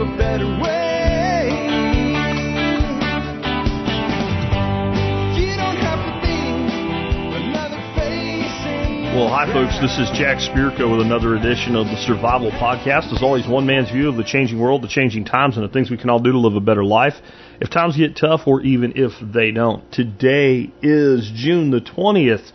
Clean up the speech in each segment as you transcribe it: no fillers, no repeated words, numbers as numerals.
a better way. You don't have to be another face in the Well, hi, folks. This is Jack Spirko with another edition of the Survival Podcast. As always, one man's view of the changing world, the changing times, and the things we can all do to live a better life if times get tough or even if they don't. Today is June the 20th,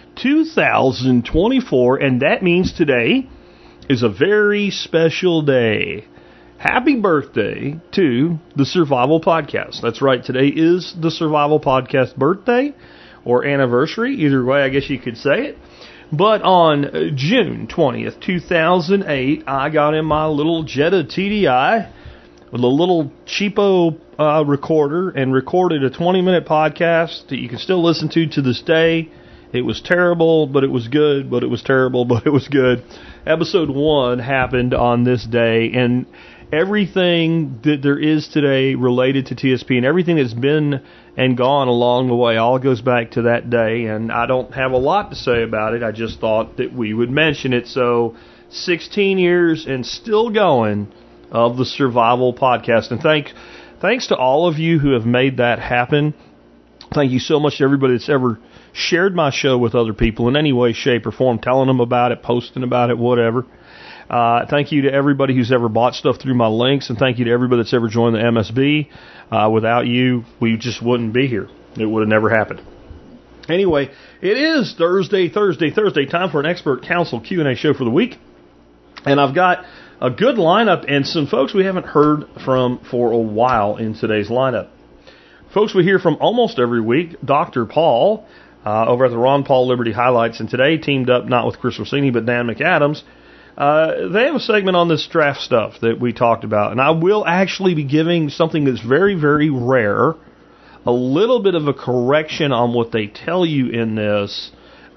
2024, and that means today is a very special day. Happy birthday to the Survival Podcast. That's right, today is the Survival Podcast birthday or anniversary. Either way, I guess you could say it. But on June 20th, 2008, I got in my little Jetta TDI with a little cheapo recorder and recorded a 20-minute podcast that you can still listen to this day. It was terrible, but it was good, but it was terrible, but it was good. Episode 1 happened on this day, and everything that there is today related to TSP and everything that's been and gone along the way all goes back to that day, and I don't have a lot to say about it. I just thought that we would mention it. So 16 years and still going of the Survival Podcast. And thanks to all of you who have made that happen. Thank you so much to everybody that's ever shared my show with other people in any way, shape, or form, telling them about it, posting about it, whatever. Thank you to everybody who's ever bought stuff through my links, and thank you to everybody that's ever joined the MSB. Without you, we just wouldn't be here. It would have never happened. Anyway, it is Thursday, time for an expert council Q&A show for the week. And I've got a good lineup and some folks we haven't heard from for a while in today's lineup. Folks we hear from almost every week, Dr. Paul, over at the Ron Paul Liberty Highlights, and today teamed up not with Chris Rossini but Dan McAdams. They have a segment on this draft stuff that we talked about, and I will actually be giving something that's very, very rare, a little bit of a correction on what they tell you in this,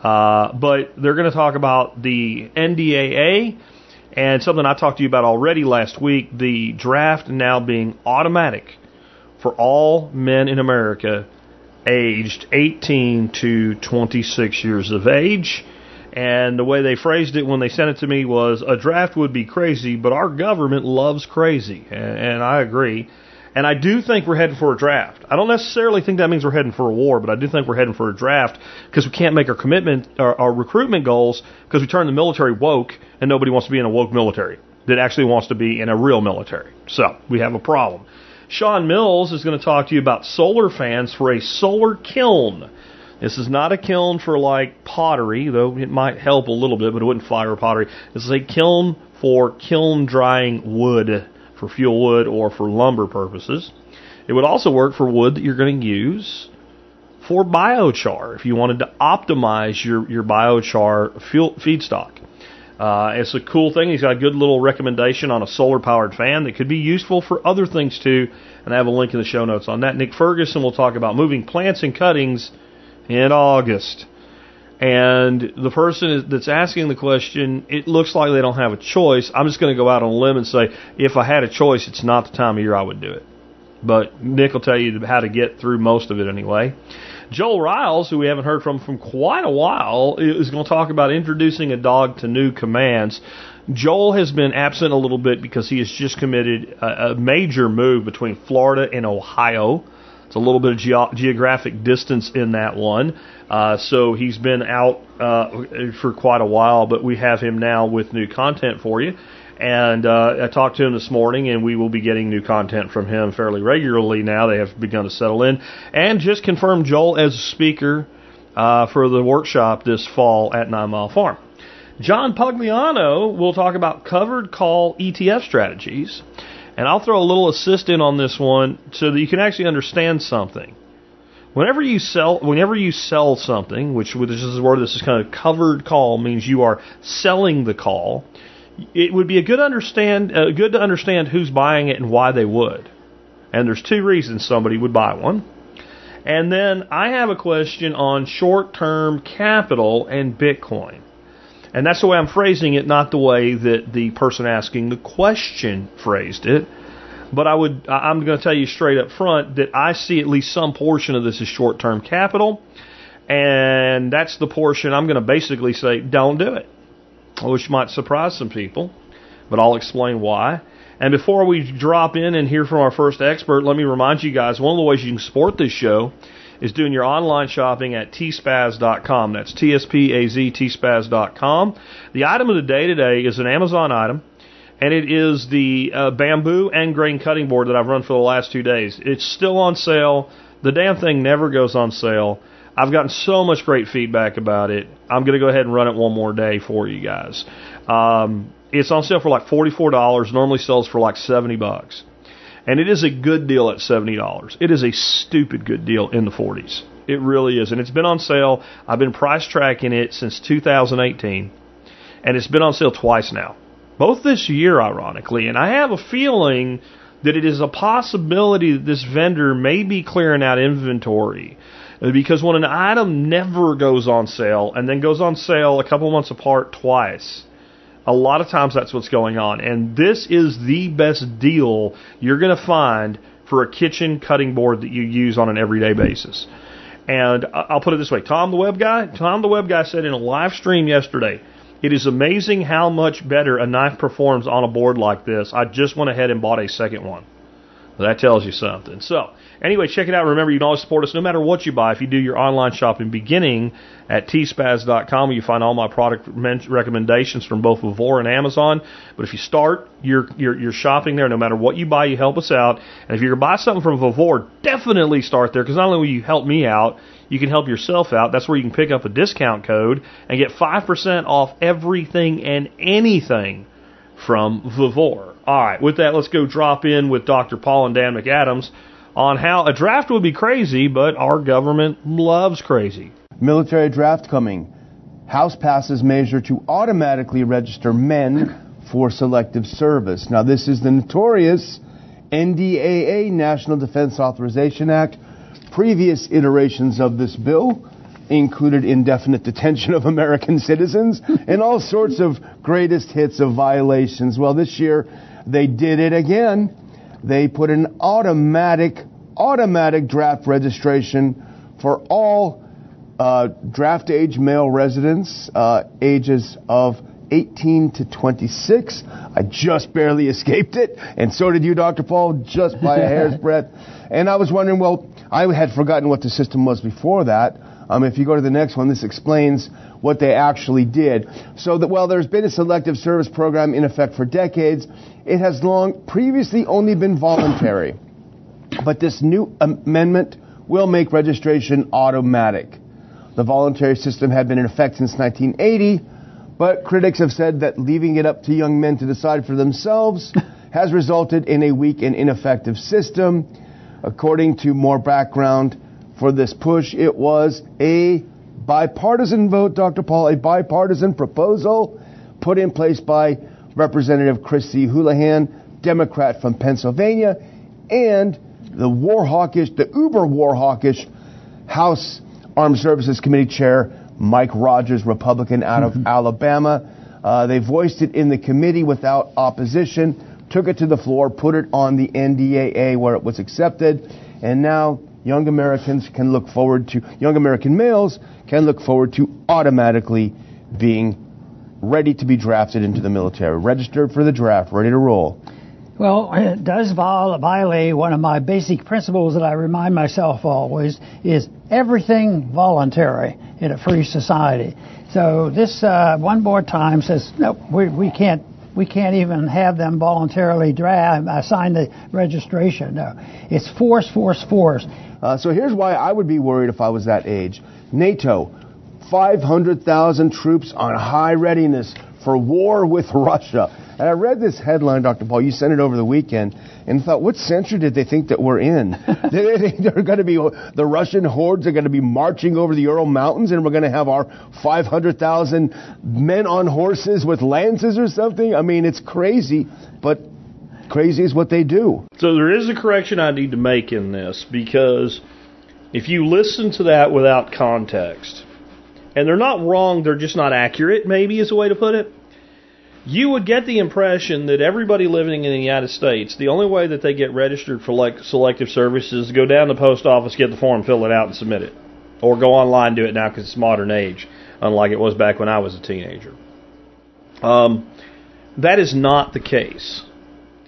but they're going to talk about the NDAA and something I talked to you about already last week, the draft now being automatic for all men in America aged 18 to 26 years of age. And the way they phrased it when they sent it to me was, a draft would be crazy, but our government loves crazy. And I agree. And I do think we're heading for a draft. I don't necessarily think that means we're heading for a war, but I do think we're heading for a draft because we can't make our recruitment goals because we turn the military woke and nobody wants to be in a woke military that actually wants to be in a real military. So we have a problem. Sean Mills is going to talk to you about solar fans for a solar kiln. This is not a kiln for like pottery, though it might help a little bit, but it wouldn't fire pottery. This is a kiln for kiln drying wood, for fuel wood or for lumber purposes. It would also work for wood that you're going to use for biochar if you wanted to optimize your biochar feedstock. It's a cool thing. He's got a good little recommendation on a solar-powered fan that could be useful for other things too, and I have a link in the show notes on that. Nick Ferguson will talk about moving plants and cuttings in August. And the person that's asking the question, it looks like they don't have a choice. I'm just going to go out on a limb and say, if I had a choice, it's not the time of year I would do it. But Nick will tell you how to get through most of it anyway. Joel Riles, who we haven't heard from quite a while, is going to talk about introducing a dog to new commands. Joel has been absent a little bit because he has just committed a major move between Florida and Ohio. It's a little bit of geographic distance in that one. So he's been out for quite a while, but we have him now with new content for you. And I talked to him this morning, and we will be getting new content from him fairly regularly now. They have begun to settle in. And just confirmed Joel as a speaker for the workshop this fall at 9 Mile Farm. John Pugliano will talk about covered call ETF strategies. And I'll throw a little assist in on this one so that you can actually understand something. Whenever you sell something, which this is where this is kind of covered call means you are selling the call, it would be good to understand who's buying it and why they would. And there's two reasons somebody would buy one. And then I have a question on short-term capital and Bitcoin. And that's the way I'm phrasing it, not the way that the person asking the question phrased it. But I'm going to tell you straight up front that I see at least some portion of this as short-term capital. And that's the portion I'm going to basically say, don't do it. Which might surprise some people, but I'll explain why. And before we drop in and hear from our first expert, let me remind you guys, one of the ways you can support this show is doing your online shopping at tspaz.com. That's T-S-P-A-Z, tspaz.com. The item of the day today is an Amazon item, and it is the bamboo and grain cutting board that I've run for the last 2 days. It's still on sale. The damn thing never goes on sale. I've gotten so much great feedback about it. I'm going to go ahead and run it one more day for you guys. It's on sale for like $44. Normally sells for like $70. And it is a good deal at $70. It is a stupid good deal in the 40s. It really is. And it's been on sale. I've been price tracking it since 2018. And it's been on sale twice now. Both this year, ironically. And I have a feeling that it is a possibility that this vendor may be clearing out inventory. Because when an item never goes on sale and then goes on sale a couple months apart twice, a lot of times that's what's going on. And this is the best deal you're going to find for a kitchen cutting board that you use on an everyday basis. And I'll put it this way. Tom the Web Guy said in a live stream yesterday, it is amazing how much better a knife performs on a board like this. I just went ahead and bought a second one. Well, that tells you something. So, anyway, check it out. Remember, you can always support us no matter what you buy if you do your online shopping beginning at tspaz.com, where you find all my product recommendations from both Vavor and Amazon. But if you start your shopping there, no matter what you buy, you help us out. And if you're going to buy something from Vavor, definitely start there, because not only will you help me out, you can help yourself out. That's where you can pick up a discount code and get 5% off everything and anything from Vavor. All right, with that, let's go drop in with Dr. Paul and Dan McAdams on how a draft would be crazy, but our government loves crazy. Military draft coming. House passes measure to automatically register men for selective service. Now, this is the notorious NDAA, National Defense Authorization Act. Previous iterations of this bill included indefinite detention of American citizens and all sorts of greatest hits of violations. Well, this year they did it again. They put an automatic draft registration for all draft age male residents, ages of 18 to 26. I just barely escaped it, and so did you, Dr. Paul, just by a hair's breadth. And I was wondering, well, I had forgotten what the system was before that. If you go to the next one, this explains what they actually did. So that while there's been a selective service program in effect for decades, it has long previously only been voluntary. But this new amendment will make registration automatic. The voluntary system had been in effect since 1980, but critics have said that leaving it up to young men to decide for themselves has resulted in a weak and ineffective system. According to more background for this push, it was a bipartisan vote, Dr. Paul, a bipartisan proposal put in place by Representative Chrissy Houlihan, Democrat from Pennsylvania, and the uber war hawkish House Armed Services Committee Chair Mike Rogers, Republican out of Alabama. They voiced it in the committee without opposition, took it to the floor, put it on the NDAA where it was accepted, and now young American males can look forward to automatically being ready to be drafted into the military, registered for the draft, ready to roll. Well, it does violate one of my basic principles that I remind myself always, is everything voluntary in a free society. So this One More Time says, no, we can't even have them voluntarily sign the registration. No, it's force. So here's why I would be worried if I was that age. NATO, 500,000 troops on high readiness for war with Russia. And I read this headline, Dr. Paul, you sent it over the weekend, and thought, what century did they think that we're in? Did they think the Russian hordes are going to be marching over the Ural Mountains, and we're going to have our 500,000 men on horses with lances or something? I mean, it's crazy, but crazy is what they do. So there is a correction I need to make in this, because if you listen to that without context, and they're not wrong, they're just not accurate, maybe is a way to put it, you would get the impression that everybody living in the United States, the only way that they get registered for selective service is to go down to the post office, get the form, fill it out, and submit it. Or go online, do it now because it's modern age, unlike it was back when I was a teenager. That is not the case.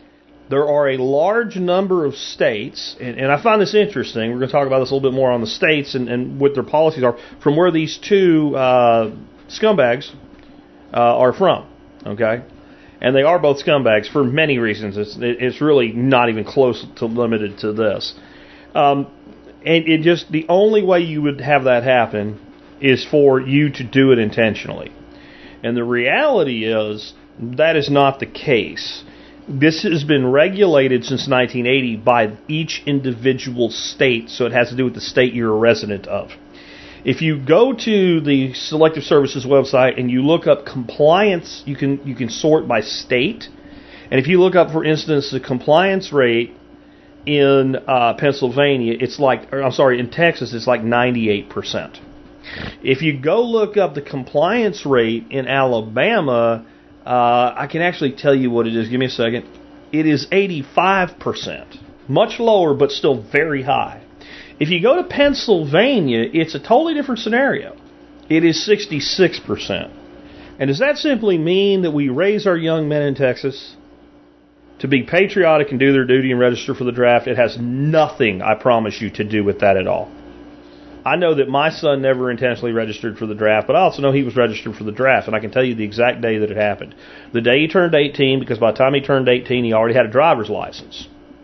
there are a large number of states, and I find this interesting. We're going to talk about this a little bit more on the states and what their policies are from where these two scumbags are from. Okay, and they are both scumbags for many reasons. It's really not even close to limited to this. And it just, the only way you would have that happen is for you to do it intentionally. And the reality is that is not the case. This has been regulated since 1980 by each individual state, so it has to do with the state you're a resident of. If you go to the Selective Services website and you look up compliance, you can sort by state. And if you look up, for instance, the compliance rate in Pennsylvania, in Texas, it's like 98%. If you go look up the compliance rate in Alabama, I can actually tell you what it is. Give me a second. It is 85%. Much lower, but still very high. If you go to Pennsylvania, it's a totally different scenario. It is 66%. And does that simply mean that we raise our young men in Texas to be patriotic and do their duty and register for the draft? It has nothing, I promise you, to do with that at all. I know that my son never intentionally registered for the draft, but I also know he was registered for the draft, and I can tell you the exact day that it happened. The day he turned 18, because by the time he turned 18, he already had a driver's license.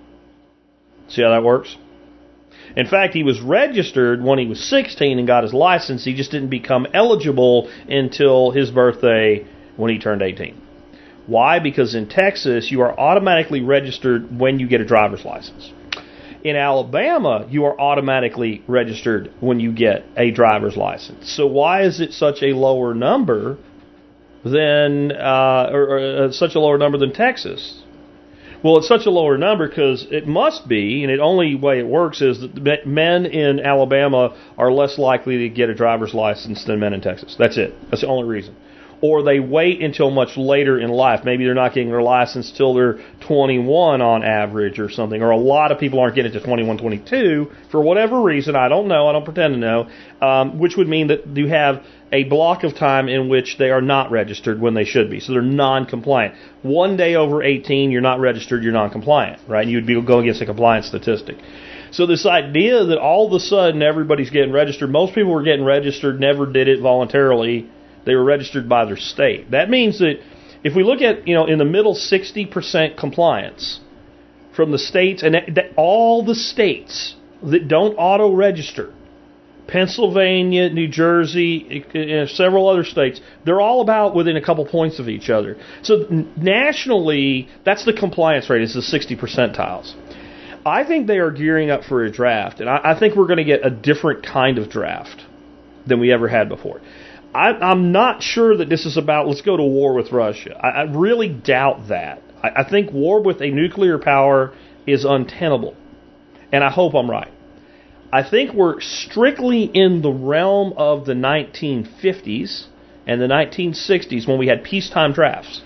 See how that works? In fact, he was registered when he was 16 and got his license. He just didn't become eligible until his birthday when he turned 18. Why? Because in Texas, you are automatically registered when you get a driver's license. In Alabama, you are automatically registered when you get a driver's license. So why is it such a lower number than such a lower number than Texas? Well, it's such a lower number because it must be, and the only way it works is that men in Alabama are less likely to get a driver's license than men in Texas. That's it. That's the only reason. Or they wait until much later in life. Maybe they're not getting their license till they're 21 on average or something. Or a lot of people aren't getting it to 21, 22 for whatever reason. I don't know. I don't pretend to know. Which would mean that you have a block of time in which they are not registered when they should be. So they're non-compliant. One day over 18, you're not registered, you're non-compliant, right? You'd be going against a compliance statistic. So this idea that all of a sudden everybody's getting registered, most people were getting registered, never did it voluntarily. They were registered by their state. That means that if we look at, in the middle 60% compliance from the states, and all the states that don't auto-register, Pennsylvania, New Jersey, several other states, they're all about within a couple points of each other. So nationally, that's the compliance rate, is the 60 percentiles. I think they are gearing up for a draft, and I think we're going to get a different kind of draft than we ever had before. I'm not sure that this is about, let's go to war with Russia. I really doubt that. I think war with a nuclear power is untenable. And I hope I'm right. I think we're strictly in the realm of the 1950s and the 1960s when we had peacetime drafts.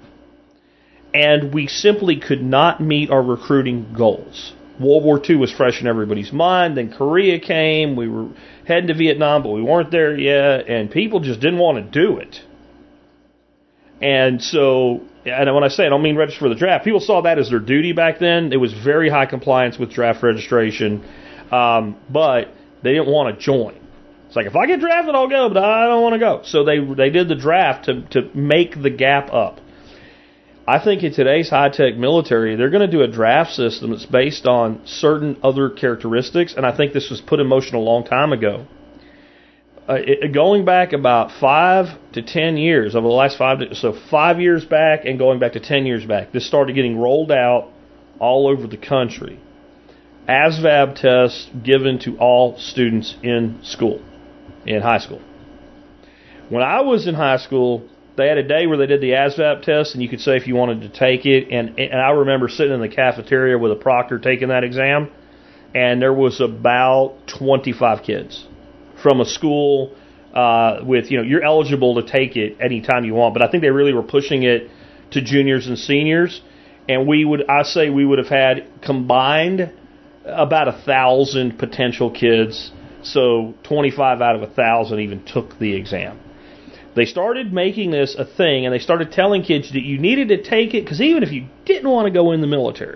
And we simply could not meet our recruiting goals. World War II was fresh in everybody's mind. Then Korea came. We were heading to Vietnam, but we weren't there yet. And people just didn't want to do it. And so, and when I say I don't mean register for the draft, people saw that as their duty back then. It was very high compliance with draft registration. But they didn't want to join. It's like, if I get drafted, I'll go, but I don't want to go. So they did the draft to make the gap up. I think in today's high-tech military, they're going to do a draft system that's based on certain other characteristics, and I think this was put in motion a long time ago. Going back about 5 to 10 years, over the last 5 years back and going back to 10 years back, this started getting rolled out all over the country. ASVAB tests given to all students in school, in high school. When I was in high school, they had a day where they did the ASVAB test, and you could say if you wanted to take it. And I remember sitting in the cafeteria with a proctor taking that exam, and there was about 25 kids from a school with, you're eligible to take it anytime you want. But I think they really were pushing it to juniors and seniors. And we would have had combined about 1,000 potential kids. So 25 out of 1,000 even took the exam. They started making this a thing, and they started telling kids that you needed to take it, because even if you didn't want to go in the military,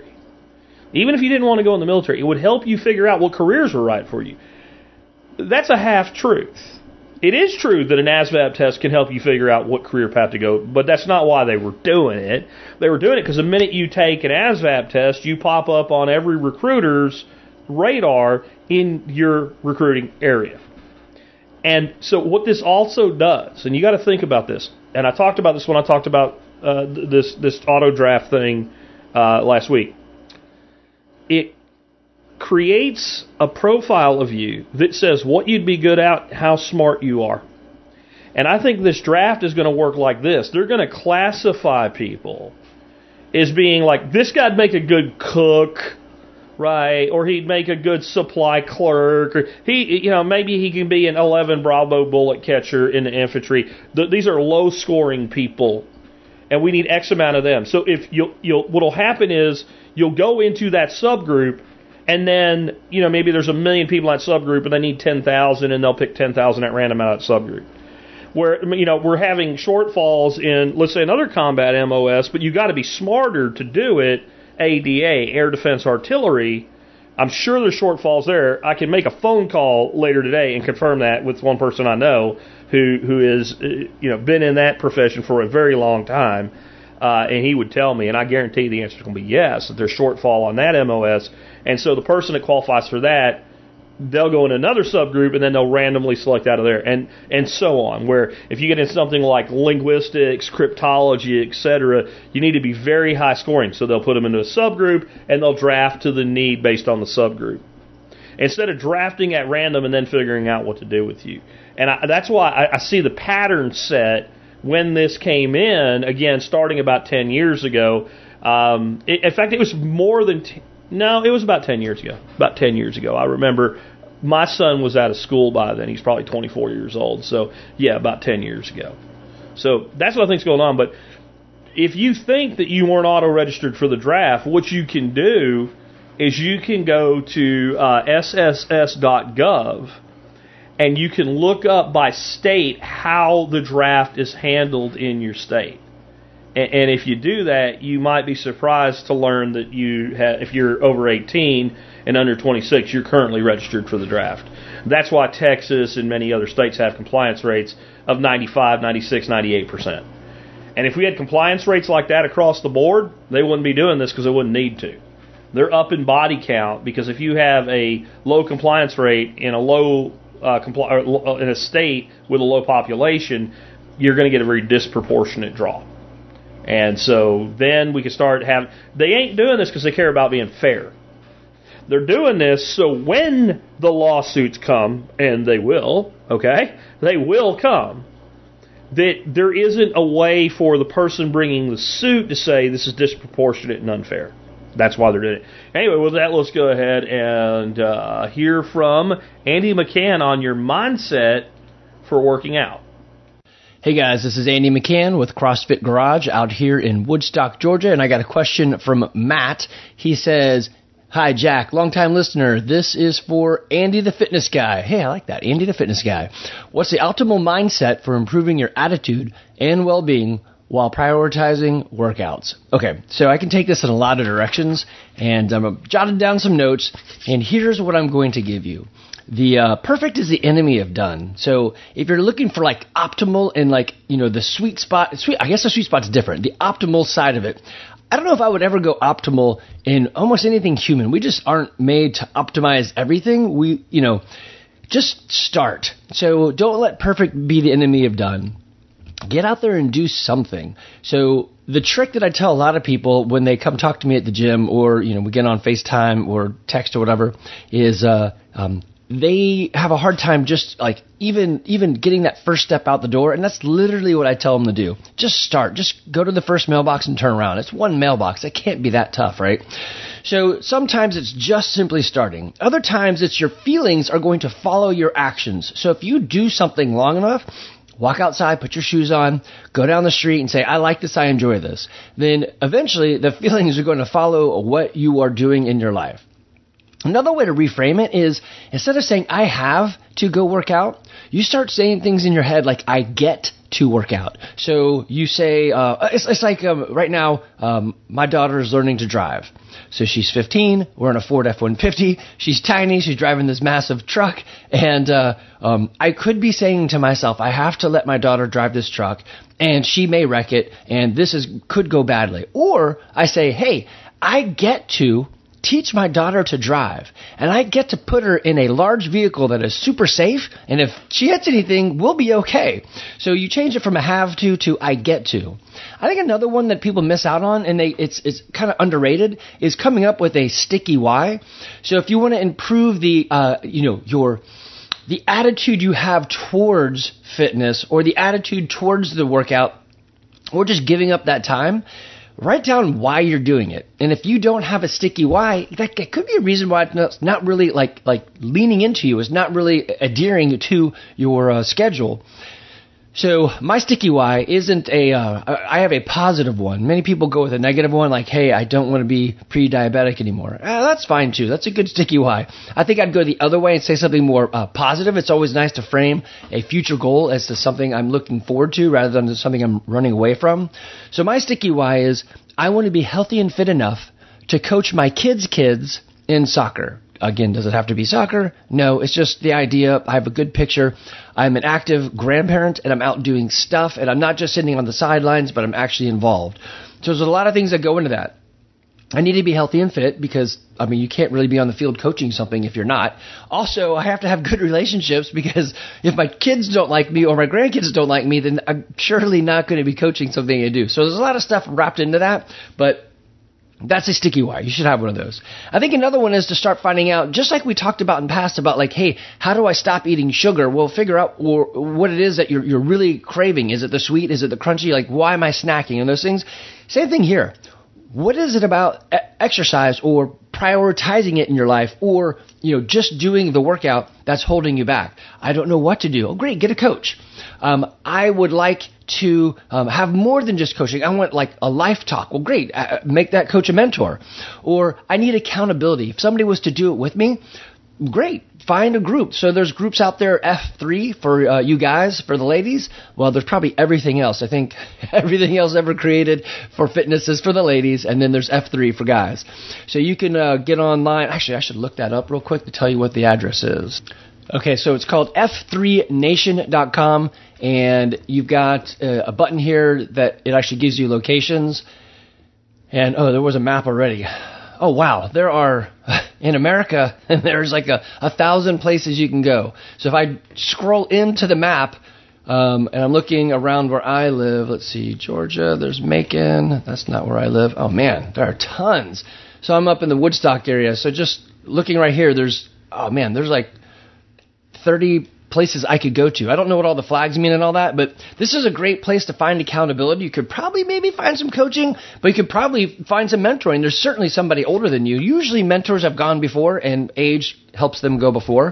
it would help you figure out what careers were right for you. That's a half-truth. It is true that an ASVAB test can help you figure out what career path to go, but that's not why they were doing it. They were doing it because the minute you take an ASVAB test, you pop up on every recruiter's radar in your recruiting area. And so what this also does, and you got to think about this, and I talked about this when I talked about this auto draft thing last week. It creates a profile of you that says what you'd be good at, how smart you are. And I think this draft is going to work like this. They're going to classify people as being like, this guy'd make a good cook, right? Or he'd make a good supply clerk, or maybe he can be an 11 Bravo bullet catcher in the infantry. These are low scoring people, and we need X amount of them. So if what'll happen is you'll go into that subgroup, and then maybe there's 1 million people in that subgroup, and they need 10,000, and they'll pick 10,000 at random out of that subgroup. Where we're having shortfalls in, let's say, another combat MOS, but you got to be smarter to do it. ADA, Air Defense Artillery, I'm sure there's shortfalls there. I can make a phone call later today and confirm that with one person I know who is been in that profession for a very long time, and he would tell me, and I guarantee the answer is going to be yes, that there's shortfall on that MOS, and so the person that qualifies for that, they'll go in another subgroup, and then they'll randomly select out of there, and so on. Where if you get in something like linguistics, cryptology, etc., you need to be very high scoring. So they'll put them into a subgroup, and they'll draft to the need based on the subgroup, instead of drafting at random and then figuring out what to do with you. And that's why I see the pattern set when this came in, again, starting about 10 years ago. In fact, it was more than... it was about 10 years ago. About 10 years ago. I remember my son was out of school by then. He's probably 24 years old. So, yeah, about 10 years ago. So that's what I think's going on. But if you think that you weren't auto-registered for the draft, what you can do is you can go to sss.gov, and you can look up by state how the draft is handled in your state. And if you do that, you might be surprised to learn that if you're over 18 and under 26, you're currently registered for the draft. That's why Texas and many other states have compliance rates of 95, 96, 98%. And if we had compliance rates like that across the board, they wouldn't be doing this because they wouldn't need to. They're up in body count, because if you have a low compliance rate in a in a state with a low population, you're going to get a very disproportionate draw. And so then we can start having... They ain't doing this because they care about being fair. They're doing this so when the lawsuits come, and they will, okay? They will come. That there isn't a way for the person bringing the suit to say this is disproportionate and unfair. That's why they're doing it. Anyway, with that, let's go ahead and hear from Andy McCann on your mindset for working out. Hey guys, this is Andy McCann with CrossFit Garage out here in Woodstock, Georgia, and I got a question from Matt. He says, "Hi Jack, long-time listener. This is for Andy the Fitness Guy." Hey, I like that, Andy the Fitness Guy. "What's the optimal mindset for improving your attitude and well-being while prioritizing workouts?" Okay, so I can take this in a lot of directions, and I'm jotting down some notes, and here's what I'm going to give you. The perfect is the enemy of done. So if you're looking for like optimal and like, the sweet spot, I guess the sweet spot's different. The optimal side of it. I don't know if I would ever go optimal in almost anything human. We just aren't made to optimize everything. We, just start. So don't let perfect be the enemy of done. Get out there and do something. So the trick that I tell a lot of people when they come talk to me at the gym, or, we get on FaceTime or text or whatever, is, they have a hard time just like even getting that first step out the door. And that's literally what I tell them to do. Just start. Just go to the first mailbox and turn around. It's one mailbox. It can't be that tough, right? So sometimes it's just simply starting. Other times it's your feelings are going to follow your actions. So if you do something long enough, walk outside, put your shoes on, go down the street and say, "I like this, I enjoy this." Then eventually the feelings are going to follow what you are doing in your life. Another way to reframe it is, instead of saying, "I have to go work out," you start saying things in your head like, "I get to work out. So you say, it's like right now, my daughter is learning to drive. So she's 15. We're in a Ford F-150. She's tiny. She's driving this massive truck. And I could be saying to myself, I have to let my daughter drive this truck, and she may wreck it, and could go badly. Or I say, hey, I get to teach my daughter to drive, and I get to put her in a large vehicle that is super safe, and if she hits anything, we'll be okay. So you change it from a have to I get to. I think another one that people miss out on, and it's kind of underrated, is coming up with a sticky why. So if you want to improve the attitude you have towards fitness, or the attitude towards the workout, or just giving up that time, write down why you're doing it. And if you don't have a sticky why, that could be a reason why it's not really like leaning into you, is not really adhering to your schedule. So my sticky why isn't I have a positive one. Many people go with a negative one, like, hey, I don't want to be pre-diabetic anymore. That's fine too. That's a good sticky why. I think I'd go the other way and say something more positive. It's always nice to frame a future goal as to something I'm looking forward to rather than something I'm running away from. So my sticky why is I want to be healthy and fit enough to coach my kids' kids in soccer. Again, does it have to be soccer? No, it's just the idea. I have a good picture. I'm an active grandparent, and I'm out doing stuff, and I'm not just sitting on the sidelines, but I'm actually involved. So there's a lot of things that go into that. I need to be healthy and fit because, you can't really be on the field coaching something if you're not. Also, I have to have good relationships because if my kids don't like me or my grandkids don't like me, then I'm surely not going to be coaching something I do. So there's a lot of stuff wrapped into that, but that's a sticky why. You should have one of those. I think another one is to start finding out, just like we talked about in past, about like, hey, how do I stop eating sugar? Well, figure out what it is that you're really craving. Is it the sweet? Is it the crunchy? Like, why am I snacking? And those things. Same thing here. What is it about exercise or prioritizing it in your life, or just doing the workout that's holding you back? I don't know what to do. Oh, great, get a coach. I would like to have more than just coaching. I want like a life talk. Well, great, make that coach a mentor. Or I need accountability. If somebody was to do it with me, great, find a group. So there's groups out there, F3 for you guys, for the ladies. Well, there's probably everything else. I think everything else ever created for fitness is for the ladies, and then there's F3 for guys. So you can get online. Actually, I should look that up real quick to tell you what the address is. Okay, so it's called f3nation.com, and you've got a button here that it actually gives you locations. And, there was a map already. Oh, wow, there are, in America, there's like 1,000 places you can go. So if I scroll into the map, and I'm looking around where I live, let's see, Georgia, there's Macon, that's not where I live. Oh, man, there are tons. So I'm up in the Woodstock area, so just looking right here, there's like 30 places I could go to. I don't know what all the flags mean and all that, but this is a great place to find accountability. You could probably maybe find some coaching, but you could probably find some mentoring. There's certainly somebody older than you. Usually mentors have gone before, and age helps them go before.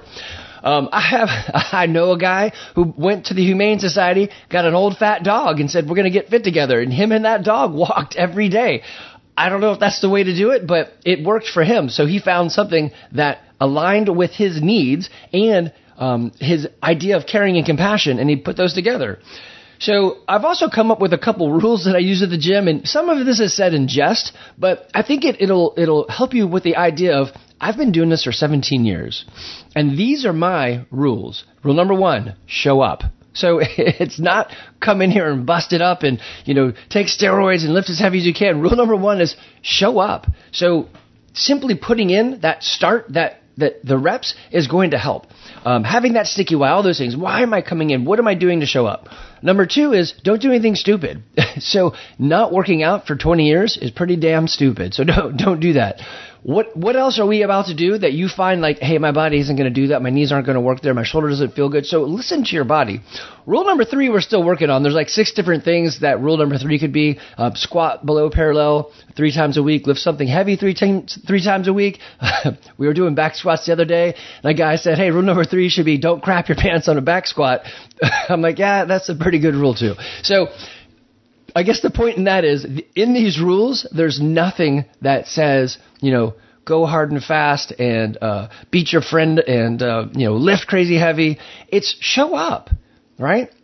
I know a guy who went to the Humane Society, got an old fat dog, and said, we're going to get fit together. And him and that dog walked every day. I don't know if that's the way to do it, but it worked for him. So he found something that aligned with his needs and his idea of caring and compassion, and he put those together. So I've also come up with a couple rules that I use at the gym, and some of this is said in jest, but I think it'll help you with the idea of, I've been doing this for 17 years, and these are my rules. Rule number 1, show up. So it's not come in here and bust it up and, take steroids and lift as heavy as you can. Rule number 1 is show up. So simply putting in that start, that the reps is going to help. Having that sticky why, all those things. Why am I coming in? What am I doing to show up? Number 2 is don't do anything stupid. So not working out for 20 years is pretty damn stupid. So don't do that. What else are we about to do that you find like, hey, my body isn't going to do that. My knees aren't going to work there. My shoulder doesn't feel good. So listen to your body. Rule number 3, we're still working on. There's like 6 different things that rule number 3 could be. Squat below parallel 3 times a week. Lift something heavy 3 times a week. We were doing back squats the other day. And a guy said, hey, rule number 3 should be don't crap your pants on a back squat. I'm like, yeah, that's a pretty good rule too. So I guess the point in that is, in these rules, there's nothing that says, go hard and fast and beat your friend and, lift crazy heavy. It's show up, right?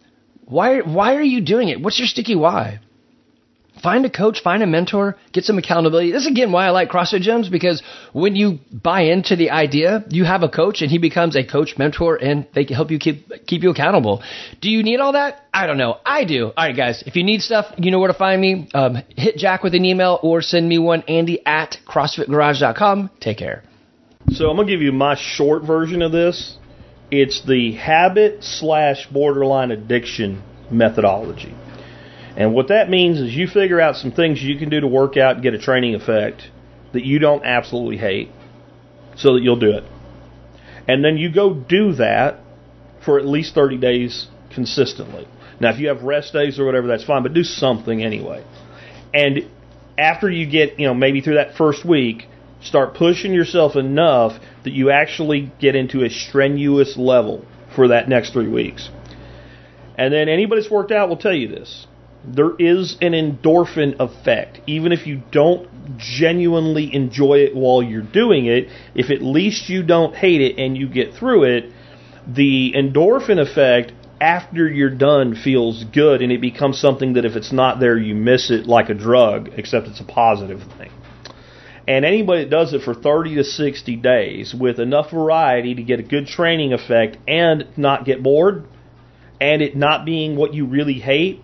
Why are you doing it? What's your sticky why? Find a coach, find a mentor, get some accountability. This is, again, why I like CrossFit gyms, because when you buy into the idea, you have a coach and he becomes a coach, mentor, and they can help you keep you accountable. Do you need all that? I don't know. I do. All right, guys, if you need stuff, you know where to find me. Hit Jack with an email or send me one, Andy@CrossFitGarage.com. Take care. So I'm going to give you my short version of this. It's the habit/borderline addiction methodology. And what that means is you figure out some things you can do to work out and get a training effect that you don't absolutely hate so that you'll do it. And then you go do that for at least 30 days consistently. Now, if you have rest days or whatever, that's fine, but do something anyway. And after you get, maybe through that first week, start pushing yourself enough that you actually get into a strenuous level for that next 3 weeks. And then anybody that's worked out will tell you this. There is an endorphin effect. Even if you don't genuinely enjoy it while you're doing it, if at least you don't hate it and you get through it, the endorphin effect after you're done feels good, and it becomes something that if it's not there, you miss it like a drug, except it's a positive thing. And anybody that does it for 30 to 60 days with enough variety to get a good training effect and not get bored, and it not being what you really hate,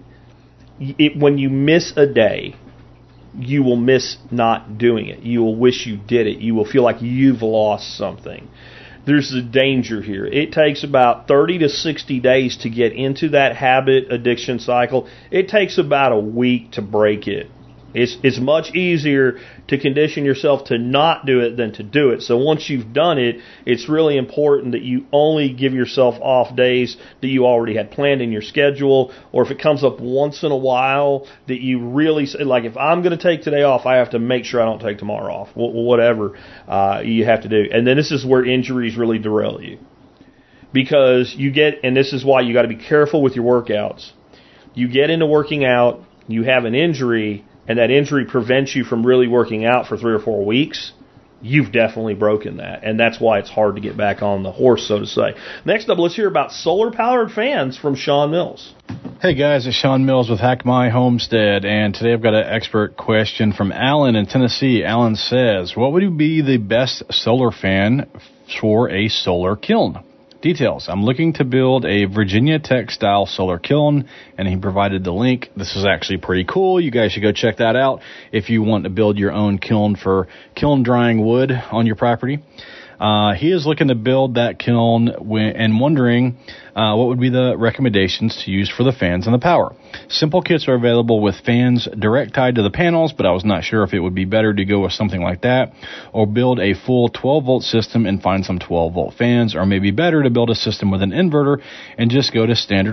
when you miss a day, you will miss not doing it. You will wish you did it. You will feel like you've lost something. There's a danger here. It takes about 30 to 60 days to get into that habit addiction cycle. It takes about a week to break it. It's much easier to condition yourself to not do it than to do it. So once you've done it, it's really important that you only give yourself off days that you already had planned in your schedule, or if it comes up once in a while, that you really say, like, if I'm going to take today off, I have to make sure I don't take tomorrow off, whatever you have to do. And then this is where injuries really derail you. Because you get, and this is why you got to be careful with your workouts. You get into working out, you have an injury, and that injury prevents you from really working out for 3 or 4 weeks, you've definitely broken that. And that's why it's hard to get back on the horse, so to say. Next up, let's hear about solar-powered fans from Sean Mills. Hey guys, it's Sean Mills with Hack My Homestead, and today I've got an expert question from Alan in Tennessee. Alan says, what would be the best solar fan for a solar kiln? Details. I'm looking to build a Virginia Tech style solar kiln, and he provided the link. This is actually pretty cool. You guys should go check that out if you want to build your own kiln for kiln drying wood on your property. He is looking to build that kiln and wondering what would be the recommendations to use for the fans and the power. Simple kits are available with fans direct tied to the panels, but I was not sure if it would be better to go with something like that or build a full 12-volt system and find some 12-volt fans, or maybe better to build a system with an inverter and just go to standard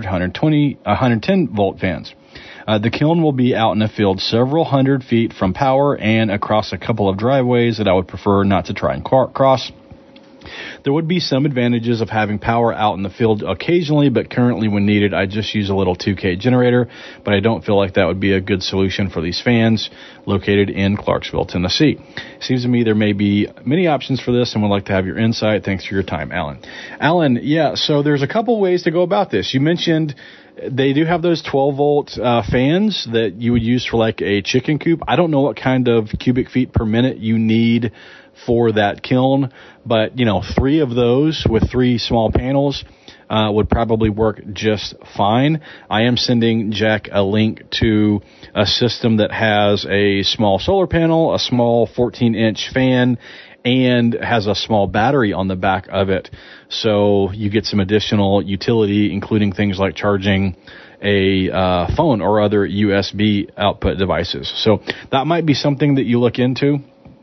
110-volt fans. The kiln will be out in the field several hundred feet from power and across a couple of driveways that I would prefer not to try and cross. There would be some advantages of having power out in the field occasionally, but currently when needed, I just use a little 2K generator, but I don't feel like that would be a good solution for these fans located in Clarksville, Tennessee. Seems to me there may be many options for this and would like to have your insight. Thanks for your time, Alan. Alan, yeah, so there's a couple ways to go about this. You mentioned they do have those 12-volt fans that you would use for like a chicken coop. I don't know what kind of cubic feet per minute you need for that kiln, but 3 of those with 3 small panels would probably work just fine. I am sending Jack a link to a system that has a small solar panel, a small 14-inch fan, and has a small battery on the back of it. So you get some additional utility, including things like charging a phone or other USB output devices. So that might be something that you look into.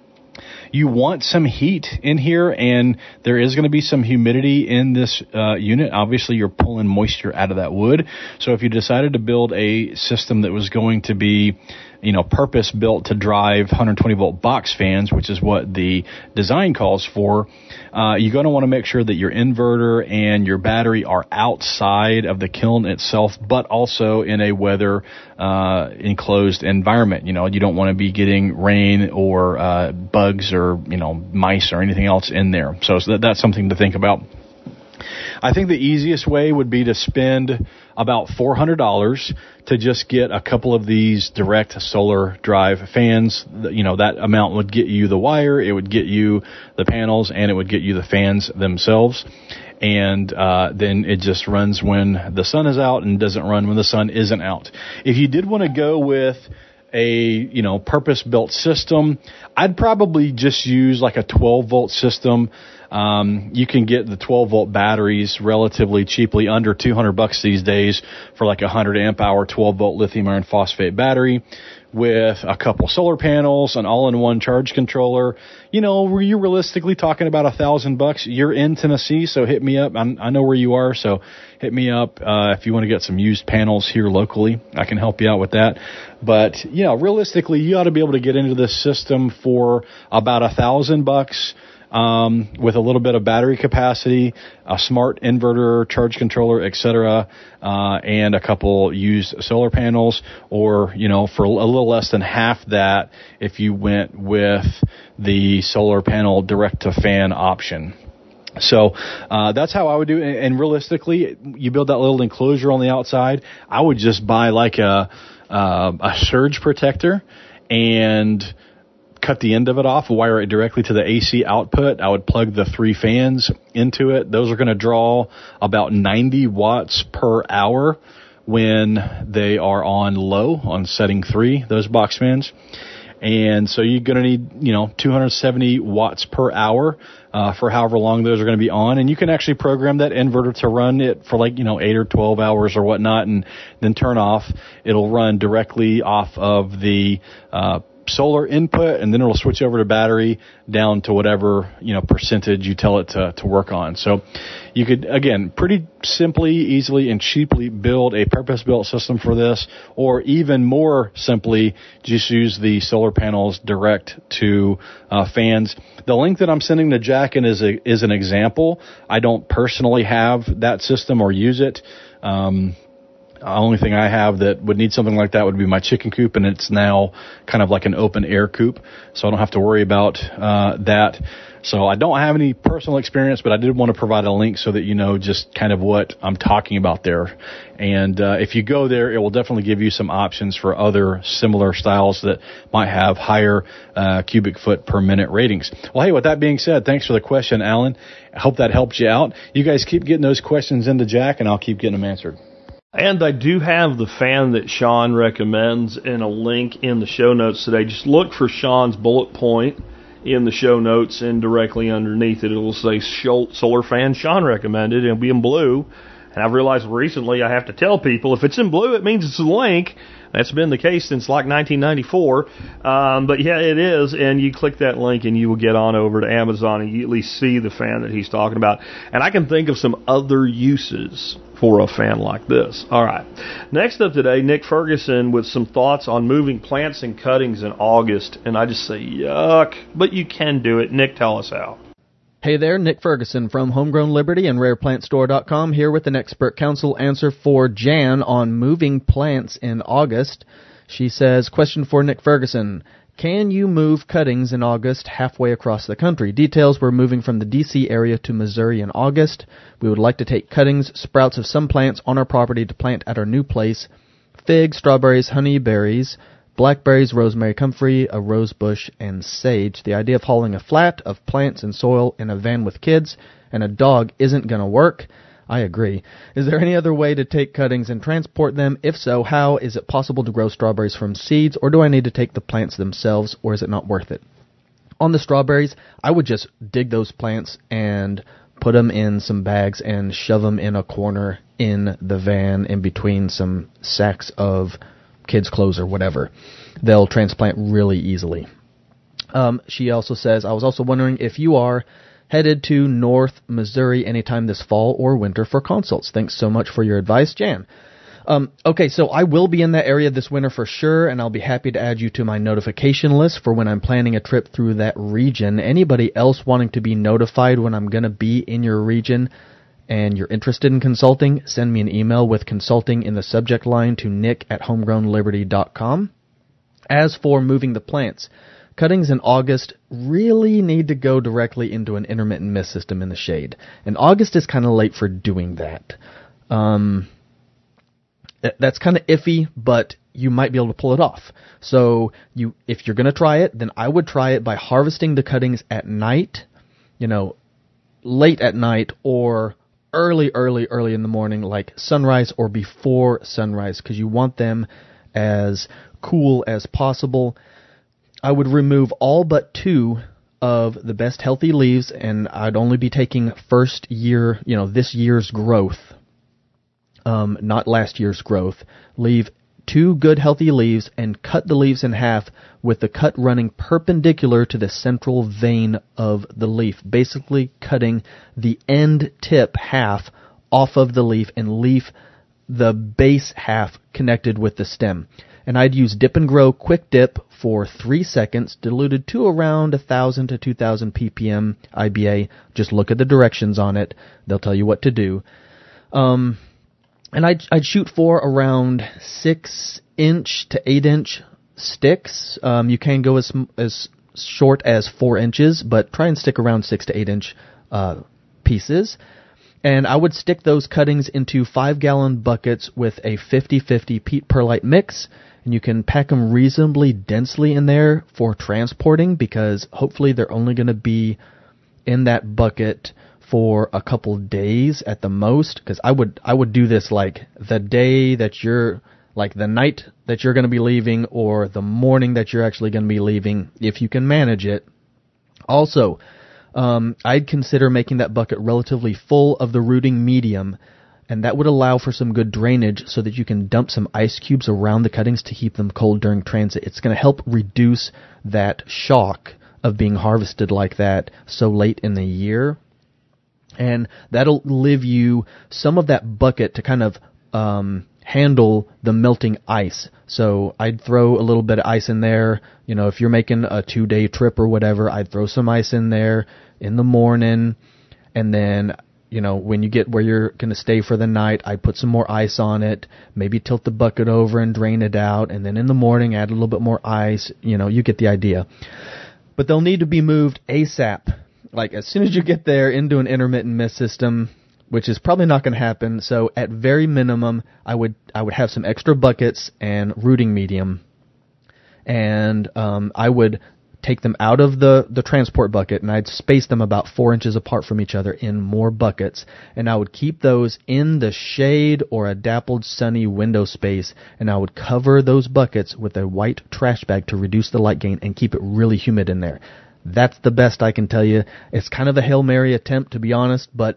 You want some heat in here, and there is going to be some humidity in this unit. Obviously, you're pulling moisture out of that wood. So if you decided to build a system that was going to be, purpose-built to drive 120-volt box fans, which is what the design calls for, you're going to want to make sure that your inverter and your battery are outside of the kiln itself, but also in a weather enclosed environment. You don't want to be getting rain or bugs or, mice or anything else in there. So that's something to think about. I think the easiest way would be to spend about $400 to just get a couple of these direct solar drive fans. That amount would get you the wire, it would get you the panels, and it would get you the fans themselves. And then it just runs when the sun is out and doesn't run when the sun isn't out. If you did want to go with a purpose-built system, I'd probably just use like a 12-volt system. You can get the 12-volt batteries relatively cheaply, under $200 these days, for like a 100-amp-hour 12-volt lithium iron phosphate battery with a couple solar panels, an all-in-one charge controller. You're realistically talking about $1,000. You're in Tennessee, so hit me up. I know where you are, so hit me up if you want to get some used panels here locally. I can help you out with that. But realistically, you ought to be able to get into this system for about $1,000. With a little bit of battery capacity, a smart inverter, charge controller, etc., and a couple used solar panels, or, for a little less than half that if you went with the solar panel direct-to-fan option. So that's how I would do it. And realistically, you build that little enclosure on the outside. I would just buy like a surge protector and cut the end of it off, wire it directly to the AC output. I would plug the 3 fans into it. Those are going to draw about 90 watts per hour when they are on low, on setting 3, those box fans. And so you're going to need, 270 watts per hour for however long those are going to be on. And you can actually program that inverter to run it for 8 or 12 hours or whatnot, and then turn off. It'll run directly off of the solar input, and then it'll switch over to battery down to whatever percentage you tell it to work on. So you could, again, pretty simply, easily, and cheaply build a purpose-built system for this, or even more simply, just use the solar panels direct to fans. The link that I'm sending to Jack is an example. I don't personally have that system or use it. The only thing I have that would need something like that would be my chicken coop, and it's now kind of like an open air coop, so I don't have to worry about that. So I don't have any personal experience, but I did want to provide a link so that just kind of what I'm talking about there. And if you go there, it will definitely give you some options for other similar styles that might have higher cubic foot per minute ratings. Well, hey, with that being said, thanks for the question, Alan. I hope that helped you out. You guys keep getting those questions into Jack, and I'll keep getting them answered. And I do have the fan that Sean recommends in a link in the show notes today. Just look for Sean's bullet point in the show notes, and directly underneath it, it'll say solar fan Sean recommended. It'll be in blue. And I've realized recently I have to tell people, if it's in blue, it means it's a link. That's been the case since like 1994. But yeah, it is. And you click that link and you will get on over to Amazon, and you at least see the fan that he's talking about. And I can think of some other uses for a fan like this. All right. Next up today, Nick Ferguson with some thoughts on moving plants and cuttings in August. And I just say, yuck. But you can do it. Nick, tell us how. Hey there, Nick Ferguson from Homegrown Liberty and RarePlantStore.com here with an expert council answer for Jan on moving plants in August. She says, question for Nick Ferguson. Can you move cuttings in August halfway across the country? Details, we're moving from the D.C. area to Missouri in August. We would like to take cuttings, sprouts of some plants on our property to plant at our new place. Figs, strawberries, honeyberries, blackberries, rosemary, comfrey, a rose bush, and sage. The idea of hauling a flat of plants and soil in a van with kids and a dog isn't going to work. I agree. Is there any other way to take cuttings and transport them? If so, how? Is it possible to grow strawberries from seeds, or do I need to take the plants themselves, or is it not worth it? On the strawberries, I would just dig those plants and put them in some bags and shove them in a corner in the van in between some sacks of kids' clothes or whatever. They'll transplant really easily. She also says, I was also wondering if you are headed to North Missouri anytime this fall or winter for consults. Thanks so much for your advice, Jan. Okay, so I will be in that area this winter for sure, and I'll be happy to add you to my notification list for when I'm planning a trip through that region. Anybody else wanting to be notified when I'm going to be in your region and you're interested in consulting, send me an email with consulting in the subject line to nick@homegrownliberty.com. As for moving the plants, cuttings in August really need to go directly into an intermittent mist system in the shade. And August is kind of late for doing that. That's kind of iffy, but you might be able to pull it off. So if you're going to try it, then I would try it by harvesting the cuttings at night, late at night, or early in the morning, like sunrise or before sunrise, because you want them as cool as possible. I would remove all but 2 of the best healthy leaves, and I'd only be taking first year, this year's growth, not last year's growth. Leave 2 good healthy leaves and cut the leaves in half with the cut running perpendicular to the central vein of the leaf, basically cutting the end tip half off of the leaf and leave the base half connected with the stem. And I'd use Dip and Grow Quick Dip for 3 seconds, diluted to around 1,000 to 2,000 ppm IBA. Just look at the directions on it. They'll tell you what to do. And I'd shoot for around 6-inch to 8-inch sticks. You can go as short as 4 inches, but try and stick around 6 to 8-inch pieces. And I would stick those cuttings into 5-gallon buckets with a 50-50 peat perlite mix. And you can pack them reasonably densely in there for transporting, because hopefully they're only going to be in that bucket for a couple days at the most. Because I would do this like the day that you're, like the night that you're going to be leaving, or the morning that you're actually going to be leaving, if you can manage it. Also, I'd consider making that bucket relatively full of the rooting medium, and that would allow for some good drainage so that you can dump some ice cubes around the cuttings to keep them cold during transit. It's going to help reduce that shock of being harvested like that so late in the year, and that'll leave you some of that bucket to kind of handle the melting ice. So I'd throw a little bit of ice in there. If you're making a 2-day trip or whatever, I'd throw some ice in there in the morning, and then when you get where you're going to stay for the night, I'd put some more ice on it, maybe tilt the bucket over and drain it out, and then in the morning add a little bit more ice. You get the idea. But they'll need to be moved ASAP, like as soon as you get there, into an intermittent mist system, which is probably not going to happen. So at very minimum, I would have some extra buckets and rooting medium, and I would take them out of the transport bucket, and I'd space them about 4 inches apart from each other in more buckets, and I would keep those in the shade or a dappled sunny window space, and I would cover those buckets with a white trash bag to reduce the light gain and keep it really humid in there. That's the best I can tell you. It's kind of a Hail Mary attempt, to be honest, but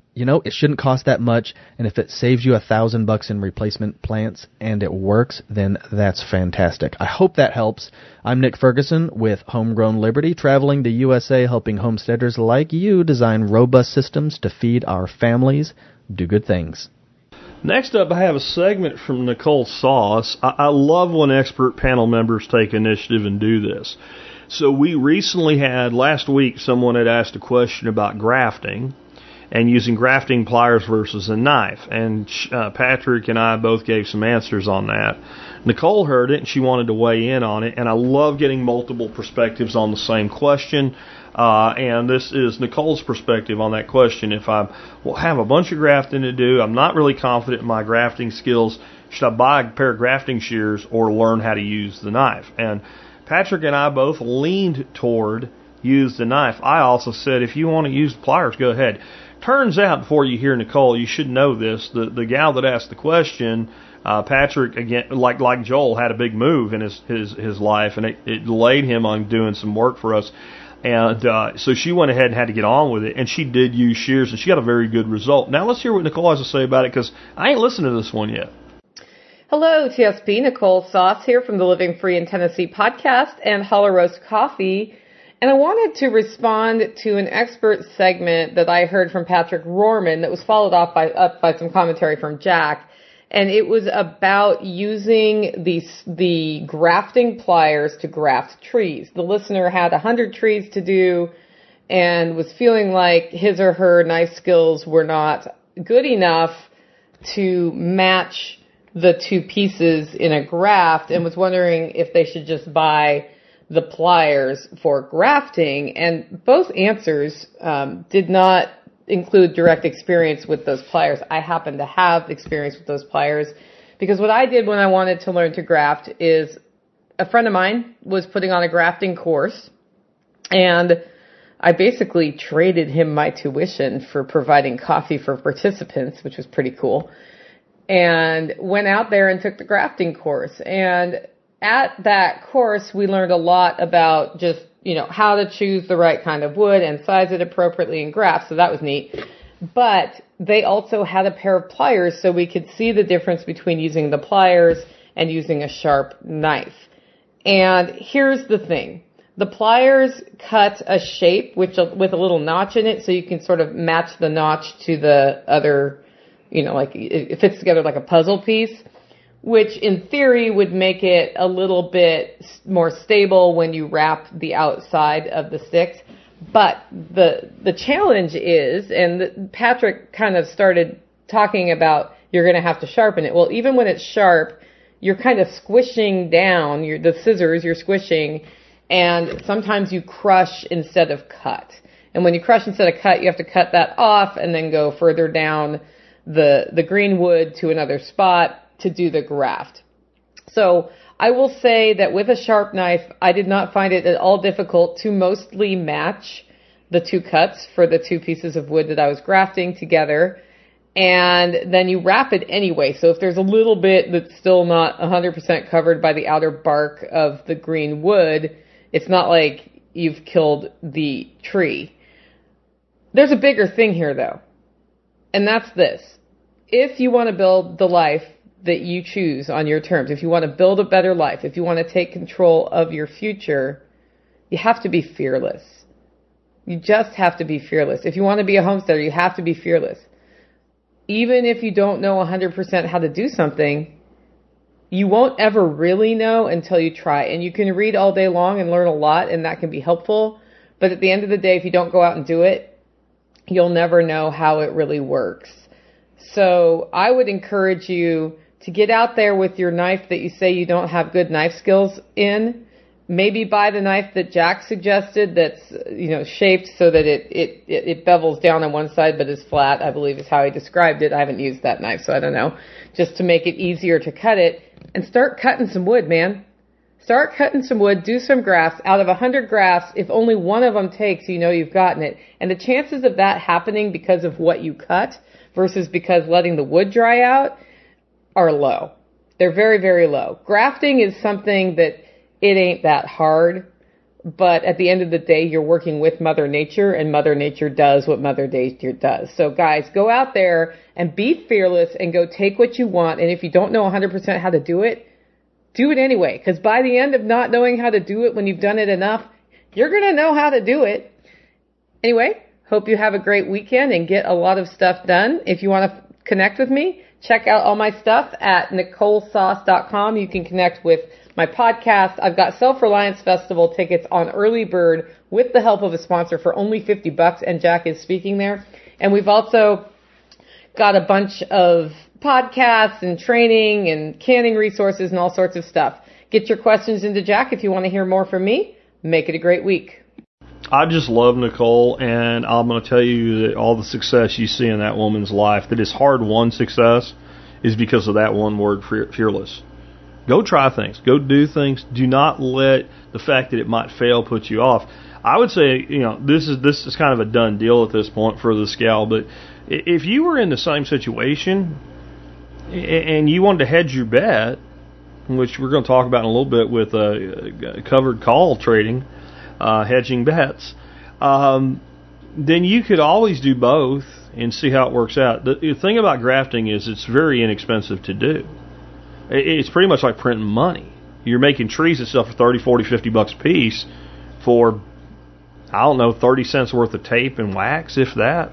it shouldn't cost that much, and if it saves you $1,000 in replacement plants and it works, then that's fantastic. I hope that helps. I'm Nick Ferguson with Homegrown Liberty, traveling the USA, helping homesteaders like you design robust systems to feed our families, do good things. Next up, I have a segment from Nicole Sauce. I love when expert panel members take initiative and do this. So we recently had, last week, someone had asked a question about grafting and using grafting pliers versus a knife. And Patrick and I both gave some answers on that. Nicole heard it, and she wanted to weigh in on it. And I love getting multiple perspectives on the same question. And this is Nicole's perspective on that question. If I have a bunch of grafting to do, I'm not really confident in my grafting skills, should I buy a pair of grafting shears or learn how to use the knife? And Patrick and I both leaned toward use the knife. I also said, if you want to use the pliers, go ahead. Turns out, before you hear Nicole, you should know this, the gal that asked the question, Patrick, again, like Joel, had a big move in his life, and it delayed him on doing some work for us. And so she went ahead and had to get on with it, and she did use shears, and she got a very good result. Now let's hear what Nicole has to say about it, because I ain't listened to this one yet. Hello, TSP. Nicole Sauce here from the Living Free in Tennessee podcast and Hollow Roast Coffee. And I wanted to respond to an expert segment that I heard from Patrick Rohrman that was followed up by some commentary from Jack. And it was about using the grafting pliers to graft trees. The listener had 100 trees to do and was feeling like his or her knife skills were not good enough to match the two pieces in a graft, and was wondering if they should just buy the pliers for grafting, and both answers did not include direct experience with those pliers. I happen to have experience with those pliers because what I did when I wanted to learn to graft is a friend of mine was putting on a grafting course, and I basically traded him my tuition for providing coffee for participants, which was pretty cool, and went out there and took the grafting course. And at that course, we learned a lot about just, how to choose the right kind of wood and size it appropriately and graft. So that was neat. But they also had a pair of pliers so we could see the difference between using the pliers and using a sharp knife. And here's the thing. The pliers cut a shape with a little notch in it so you can sort of match the notch to the other, like it fits together like a puzzle piece, which in theory would make it a little bit more stable when you wrap the outside of the sticks. But the challenge is, and Patrick kind of started talking about you're going to have to sharpen it. Well, even when it's sharp, you're kind of squishing down the scissors, you're squishing, and sometimes you crush instead of cut. And when you crush instead of cut, you have to cut that off and then go further down the green wood to another spot to do the graft. So I will say that with a sharp knife, I did not find it at all difficult to mostly match the two cuts for the two pieces of wood that I was grafting together. And then you wrap it anyway. So if there's a little bit that's still not 100% covered by the outer bark of the green wood, it's not like you've killed the tree. There's a bigger thing here though. And that's this. If you want to build the life that you choose on your terms, if you want to build a better life, if you want to take control of your future, you have to be fearless. You just have to be fearless. If you want to be a homesteader, you have to be fearless. Even if you don't know 100% how to do something, you won't ever really know until you try. And you can read all day long and learn a lot, and that can be helpful. But at the end of the day, if you don't go out and do it, you'll never know how it really works. So I would encourage you to get out there with your knife that you say you don't have good knife skills in. Maybe buy the knife that Jack suggested that's, shaped so that it bevels down on one side but is flat, I believe is how he described it. I haven't used that knife, so I don't know. Just to make it easier to cut it. And start cutting some wood, man. Start cutting some wood, do some grafts. Out of 100 grafts, if only one of them takes, you've gotten it. And the chances of that happening because of what you cut versus because letting the wood dry out are low. They're very, very low. Grafting is something that it ain't that hard, but at the end of the day, you're working with Mother Nature, and Mother Nature does what Mother Nature does. So guys, go out there and be fearless and go take what you want. And if you don't know 100% how to do it anyway. Because by the end of not knowing how to do it when you've done it enough, you're going to know how to do it. Anyway, hope you have a great weekend and get a lot of stuff done. If you want to connect with me, check out all my stuff at NicoleSauce.com. You can connect with my podcast. I've got Self-Reliance Festival tickets on early bird with the help of a sponsor for only $50, and Jack is speaking there. And we've also got a bunch of podcasts and training and canning resources and all sorts of stuff. Get your questions into Jack if you want to hear more from me. Make it a great week. I just love Nicole, and I'm going to tell you that all the success you see in that woman's life, that is hard-won success, is because of that one word, fearless. Go try things. Go do things. Do not let the fact that it might fail put you off. I would say, this is kind of a done deal at this point for this gal, but if you were in the same situation and you wanted to hedge your bet, which we're going to talk about in a little bit with covered call trading, hedging bets, then you could always do both and see how it works out. The thing about grafting is it's very inexpensive to do. It's pretty much like printing money. You're making trees that sell for $30, $40, $50 a piece for, 30 cents worth of tape and wax, if that.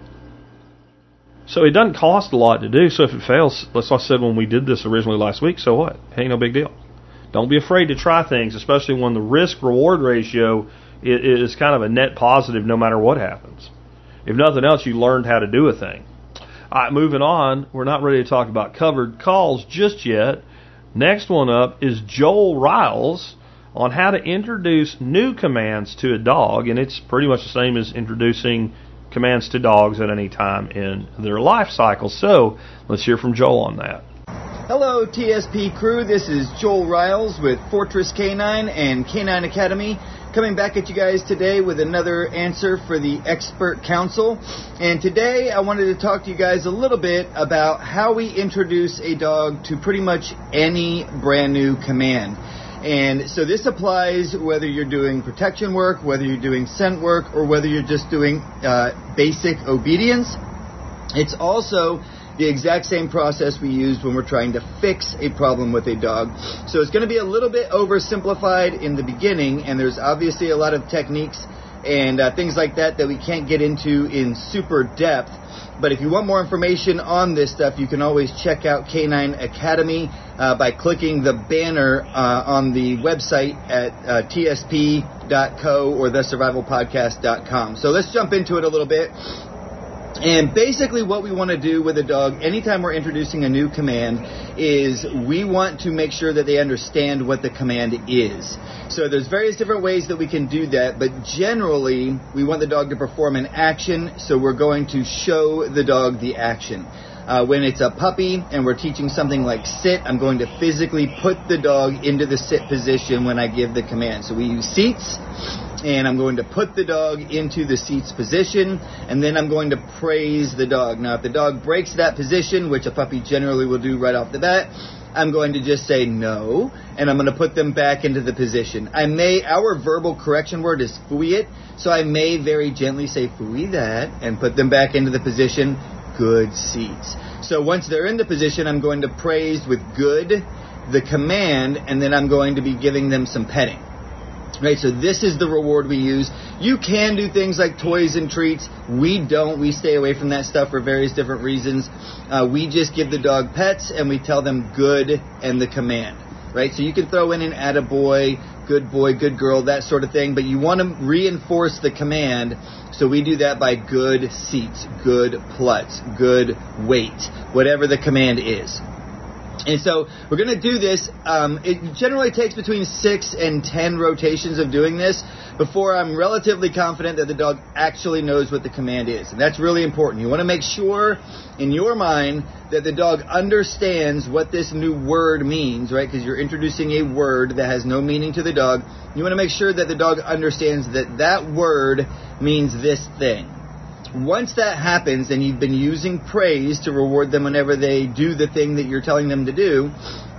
So it doesn't cost a lot to do. So if it fails, that's what I said when we did this originally last week, so what? Ain't no big deal. Don't be afraid to try things, especially when the risk-reward ratio is kind of a net positive no matter what happens. If nothing else, you learned how to do a thing. All right, moving on. We're not ready to talk about covered calls just yet. Next one up is Joel Riles on how to introduce new commands to a dog, and it's pretty much the same as introducing commands to dogs at any time in their life cycle. So let's hear from Joel on that. Hello, TSP crew. This is Joel Riles with Fortress K9 and K9 Academy, coming back at you guys today with another answer for the Expert Council. And today I wanted to talk to you guys a little bit about how we introduce a dog to pretty much any brand new command. And so this applies whether you're doing protection work, whether you're doing scent work, or whether you're just doing basic obedience. It's also the exact same process we use when we're trying to fix a problem with a dog. So it's going to be a little bit oversimplified in the beginning, and there's obviously a lot of techniques and things like that we can't get into in super depth. But if you want more information on this stuff, you can always check out K9 Academy by clicking the banner on the website at tsp.co or thesurvivalpodcast.com. So let's jump into it a little bit. And basically what we want to do with a dog anytime we're introducing a new command is we want to make sure that they understand what the command is. So there's various different ways that we can do that, but generally we want the dog to perform an action, so we're going to show the dog the action. When it's a puppy and we're teaching something like sit, I'm going to physically put the dog into the sit position when I give the command. So we use seats, and I'm going to put the dog into the seats position, and then I'm going to praise the dog. Now, if the dog breaks that position, which a puppy generally will do right off the bat, I'm going to just say no, and I'm going to put them back into the position. Our verbal correction word is fooey it, so I may very gently say fooey that, and put them back into the position. Good seats. So once they're in the position, I'm going to praise with good the command, and then I'm going to be giving them some petting. Right, so this is the reward we use. You can do things like toys and treats. We don't. We stay away from that stuff for various different reasons. We just give the dog pets, and we tell them good and the command. Right, so you can throw in an attaboy, boy, good girl, that sort of thing, but you want to reinforce the command, so we do that by good seats, good pluts, good weight, whatever the command is. And so we're going to do this. It generally takes between 6 and 10 rotations of doing this before I'm relatively confident that the dog actually knows what the command is. And that's really important. You want to make sure in your mind that the dog understands what this new word means, right? Because you're introducing a word that has no meaning to the dog. You want to make sure that the dog understands that that word means this thing. Once that happens and you've been using praise to reward them whenever they do the thing that you're telling them to do,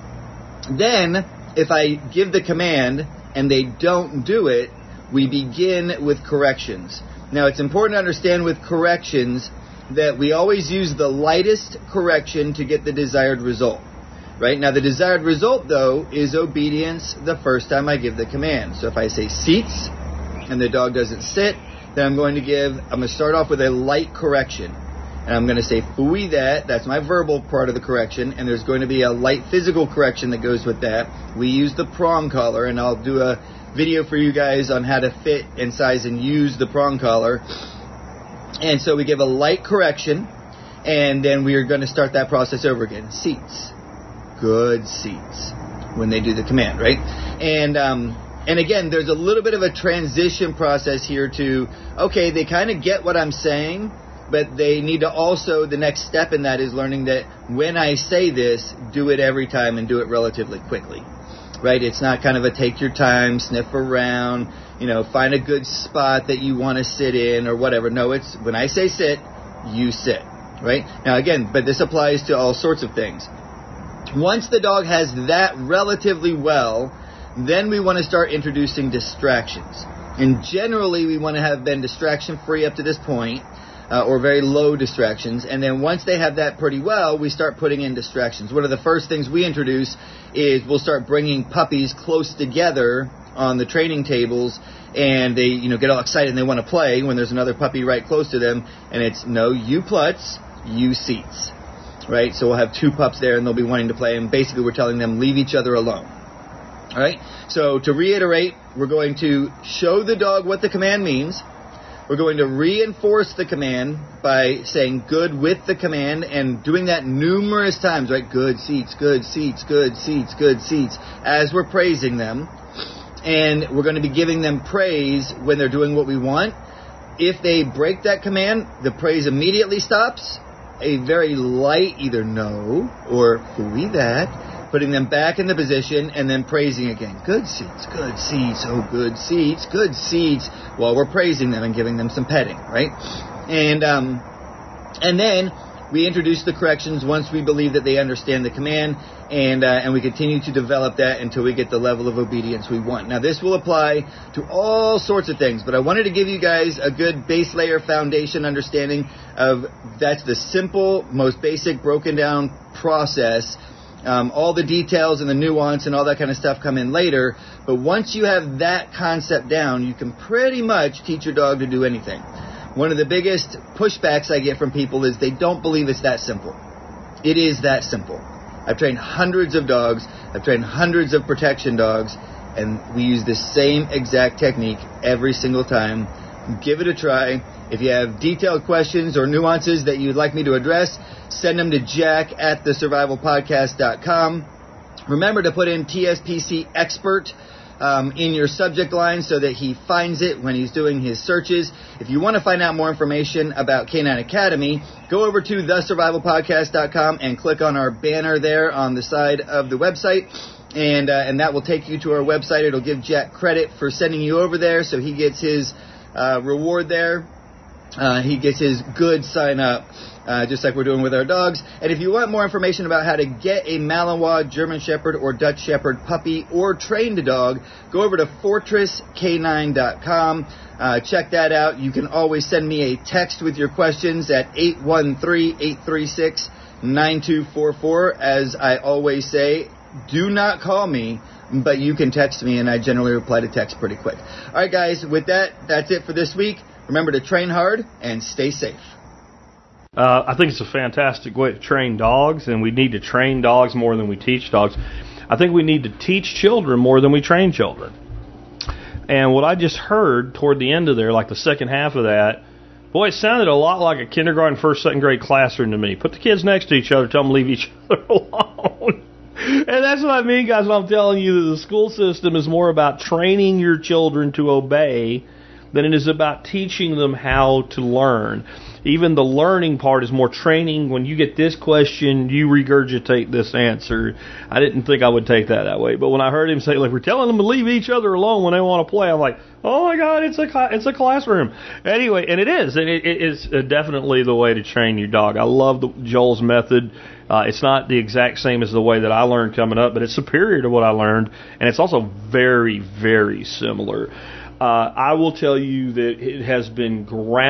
then if I give the command and they don't do it, we begin with corrections. Now, it's important to understand with corrections that we always use the lightest correction to get the desired result. Right? Now, the desired result, though, is obedience the first time I give the command. So if I say seats and the dog doesn't sit, then I'm going to start off with a light correction. And I'm going to say fooey that. That's my verbal part of the correction. And there's going to be a light physical correction that goes with that. We use the prong collar, and I'll do a video for you guys on how to fit and size and use the prong collar. And so we give a light correction, and then we are going to start that process over again. Seats. Good seats. When they do the command, right? And again, there's a little bit of a transition process here to, okay, they kind of get what I'm saying, but they need to also, the next step in that is learning that when I say this, do it every time and do it relatively quickly, right? It's not kind of a take your time, sniff around, find a good spot that you want to sit in or whatever. No, it's when I say sit, you sit, right? Now again, but this applies to all sorts of things. Once the dog has that relatively well, then we want to start introducing distractions. And generally, we want to have been distraction-free up to this point, or very low distractions. And then once they have that pretty well, we start putting in distractions. One of the first things we introduce is we'll start bringing puppies close together on the training tables, and they get all excited and they want to play when there's another puppy right close to them. And it's, no, you pluts, you seats. Right? So we'll have 2 pups there, and they'll be wanting to play. And basically, we're telling them, leave each other alone. All right, so to reiterate, we're going to show the dog what the command means. We're going to reinforce the command by saying good with the command and doing that numerous times, right? Good seats, good seats, good seats, good seats, as we're praising them. and we're going to be giving them praise when they're doing what we want. If they break that command, the praise immediately stops. A very light either no or hooey that, putting them back in the position and then praising again. Good seats, oh good seats, while we're praising them and giving them some petting, right? And then we introduce the corrections once we believe that they understand the command, and we continue to develop that until we get the level of obedience we want. Now, this will apply to all sorts of things, but I wanted to give you guys a good base layer foundation understanding of that's the simple, most basic, broken down process. All the details and the nuance and all that kind of stuff come in later, but once you have that concept down, you can pretty much teach your dog to do anything. One of the biggest pushbacks I get from people is they don't believe it's that simple. It is that simple. I've trained hundreds of dogs. I've trained hundreds of protection dogs, and we use the same exact technique every single time. Give it a try. If you have detailed questions or nuances that you'd like me to address, send them to jack@thesurvivalpodcast.com. Remember to put in TSPC expert in your subject line so that he finds it when he's doing his searches. If you want to find out more information about Canine Academy, go over to thesurvivalpodcast.com and click on our banner there on the side of the website, and that will take you to our website. It'll give Jack credit for sending you over there, so he gets his reward there. He gets his good sign up, just like we're doing with our dogs. And if you want more information about how to get a Malinois, German Shepherd, or Dutch Shepherd puppy or trained a dog, go over to fortresscanine.com. Check that out. You can always send me a text with your questions at 813-836-9244. As I always say, do not call me, but you can text me, and I generally reply to text pretty quick. All right, guys, with that, that's it for this week. Remember to train hard and stay safe. I think it's a fantastic way to train dogs, and we need to train dogs more than we teach dogs. I think we need to teach children more than we train children. And what I just heard toward the end of there, like the second half of that, boy, it sounded a lot like a kindergarten, first, second grade classroom to me. Put the kids next to each other, tell them to leave each other alone. And that's what I mean, guys, when I'm telling you that the school system is more about training your children to obey than it is about teaching them how to learn. Even the learning part is more training. When you get this question, you regurgitate this answer. I didn't think I would take that way. But when I heard him say, like, we're telling them to leave each other alone when they want to play, I'm like, oh my God, it's a classroom. Anyway, and it is. And it is definitely the way to train your dog. I love Joel's method. It's not the exact same as the way that I learned coming up, but it's superior to what I learned. And it's also very, very similar. I will tell you that it has been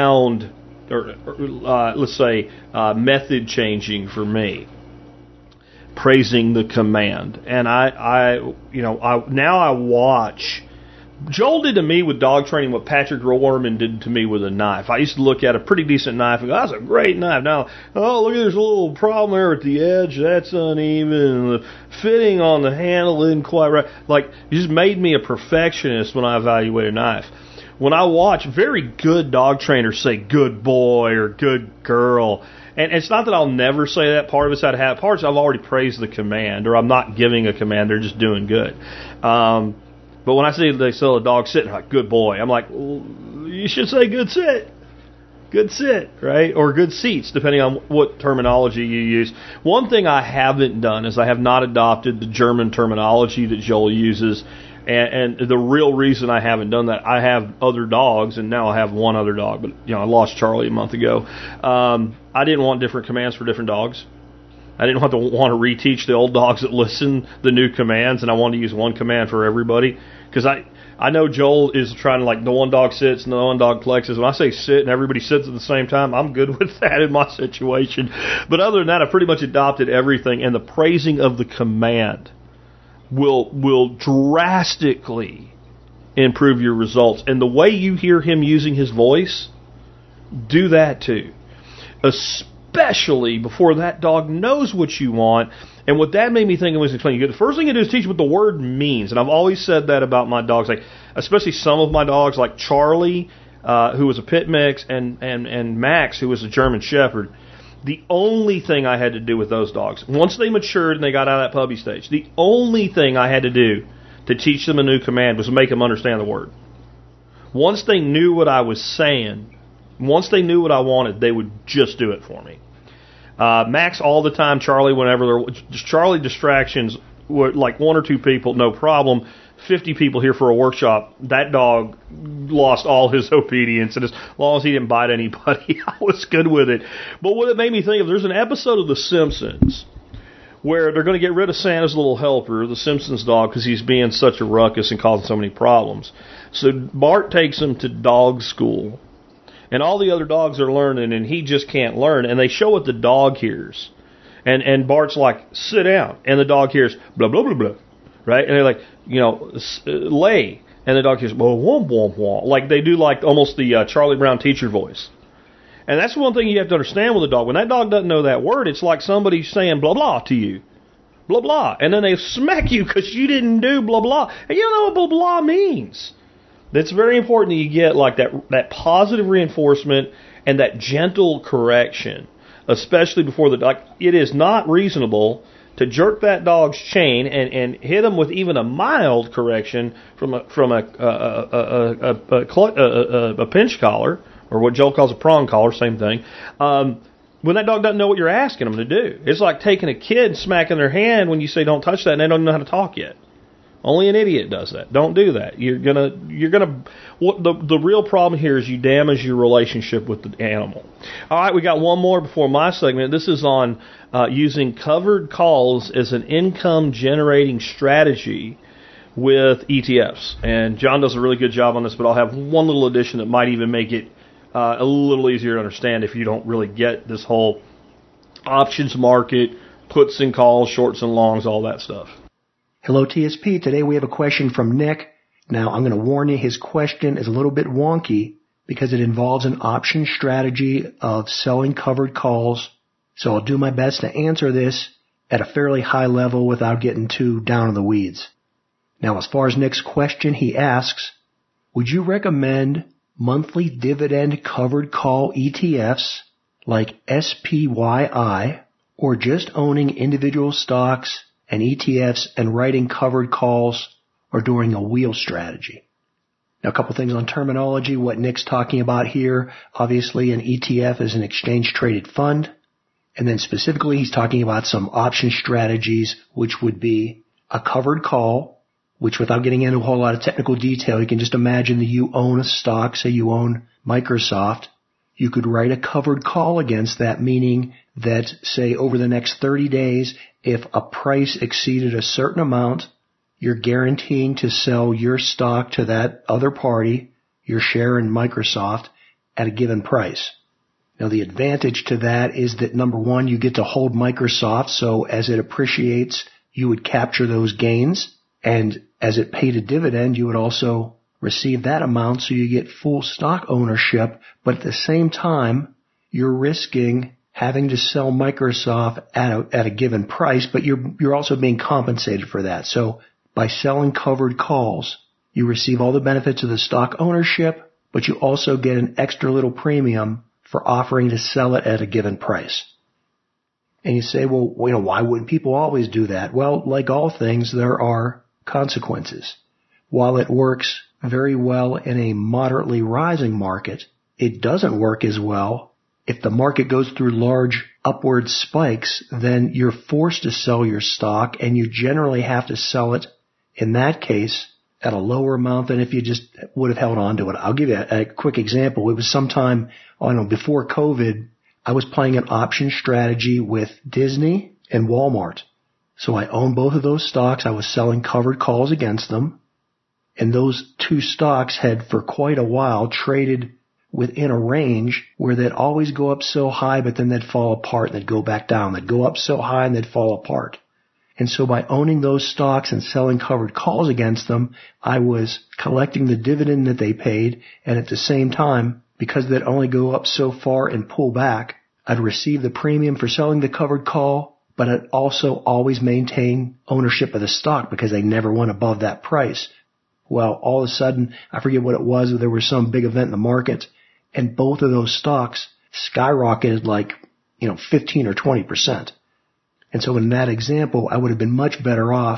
method changing for me. Praising the command, and I watch. Joel did to me with dog training what Patrick Rohrman did to me with a knife. I used to look at a pretty decent knife and go, that's a great knife. Now, oh, look at this little problem there at the edge. That's uneven. The fitting on the handle isn't quite right. Like, it just made me a perfectionist when I evaluate a knife. When I watch very good dog trainers say good boy or good girl, and it's not that I'll never say that. Part of it's out of habit. Parts I've already praised the command, or I'm not giving a command. They're just doing good. But when I see they sell a dog sitting, like, good boy, I'm like, well, you should say good sit, right? Or good seats, depending on what terminology you use. One thing I haven't done is I have not adopted the German terminology that Joel uses. And the real reason I haven't done that, I have other dogs, and now I have one other dog. But, I lost Charlie a month ago. I didn't want different commands for different dogs. I didn't want to reteach the old dogs that listen the new commands, and I wanted to use one command for everybody. Because I know Joel is trying to, like, the one dog sits and the one dog flexes. When I say sit and everybody sits at the same time, I'm good with that in my situation. But other than that, I pretty much adopted everything, and the praising of the command will drastically improve your results. And the way you hear him using his voice, do that too. Especially before that dog knows what you want. And what that made me think was explaining. The first thing you do is teach what the word means. And I've always said that about my dogs. Like, especially some of my dogs, like Charlie, who was a pit mix, and Max, who was a German Shepherd. The only thing I had to do with those dogs, once they matured and they got out of that puppy stage, the only thing I had to do to teach them a new command was to make them understand the word. Once they knew what I was saying, once they knew what I wanted, they would just do it for me. Max all the time, Charlie whenever there was Charlie distractions, were like 1 or 2 people, no problem. 50 people here for a workshop, that dog lost all his obedience, and as long as he didn't bite anybody, I was good with it. But what it made me think of, there's an episode of The Simpsons where they're going to get rid of Santa's little helper, the Simpsons dog, because he's being such a ruckus and causing so many problems. So Bart takes him to dog school, and all the other dogs are learning, and he just can't learn, and they show what the dog hears. And Bart's like, sit down, and the dog hears, blah, blah, blah, blah. Right? And they're like, lay. And the dog hears, well, womp, womp, womp. Like they do like almost the Charlie Brown teacher voice. And that's one thing you have to understand with a dog. When that dog doesn't know that word, it's like somebody saying blah, blah to you. Blah, blah. And then they smack you because you didn't do blah, blah. And you don't know what blah, blah means. It's very important that you get like that positive reinforcement and that gentle correction, especially before the dog. It is not reasonable to jerk that dog's chain and hit him with even a mild correction from a pinch collar, or what Joel calls a prong collar, same thing, when that dog doesn't know what you're asking them to do. It's like taking a kid and smacking their hand when you say don't touch that, and they don't know how to talk yet. Only an idiot does that. Don't do that. The real problem here is you damage your relationship with the animal. All right, we got one more before my segment. This is on using covered calls as an income generating strategy with ETFs. And John does a really good job on this, but I'll have one little addition that might even make it a little easier to understand if you don't really get this whole options market, puts and calls, shorts and longs, all that stuff. Hello, TSP. Today we have a question from Nick. Now, I'm going to warn you, his question is a little bit wonky because it involves an option strategy of selling covered calls. So I'll do my best to answer this at a fairly high level without getting too down in the weeds. Now, as far as Nick's question, he asks, would you recommend monthly dividend covered call ETFs like SPYI, or just owning individual stocks and ETFs and writing covered calls, or doing a wheel strategy? Now, a couple things on terminology. What Nick's talking about here, obviously an ETF is an exchange-traded fund. And then specifically, he's talking about some option strategies, which would be a covered call, which without getting into a whole lot of technical detail, you can just imagine that you own a stock, say you own Microsoft. You could write a covered call against that, meaning that, say, over the next 30 days, if a price exceeded a certain amount, you're guaranteeing to sell your stock to that other party, your share in Microsoft, at a given price. Now, the advantage to that is that, number one, you get to hold Microsoft, so as it appreciates, you would capture those gains, and as it paid a dividend, you would also receive that amount, so you get full stock ownership, but at the same time, you're risking having to sell Microsoft at a given price, but you're also being compensated for that. So by selling covered calls, you receive all the benefits of the stock ownership, but you also get an extra little premium for offering to sell it at a given price. And you say, well, why wouldn't people always do that? Well, like all things, there are consequences. While it works very well in a moderately rising market, it doesn't work as well. If the market goes through large upward spikes, then you're forced to sell your stock, and you generally have to sell it, in that case, at a lower amount than if you just would have held on to it. I'll give you a quick example. It was sometime, before COVID, I was playing an option strategy with Disney and Walmart. So I owned both of those stocks. I was selling covered calls against them. And those two stocks had for quite a while traded within a range where they'd always go up so high, but then they'd fall apart and they'd go back down. They'd go up so high and they'd fall apart. And so by owning those stocks and selling covered calls against them, I was collecting the dividend that they paid, and at the same time, because they'd only go up so far and pull back, I'd receive the premium for selling the covered call, but I'd also always maintain ownership of the stock because they never went above that price. Well, all of a sudden, I forget what it was, there was some big event in the market, and both of those stocks skyrocketed 15 or 20%. And so in that example, I would have been much better off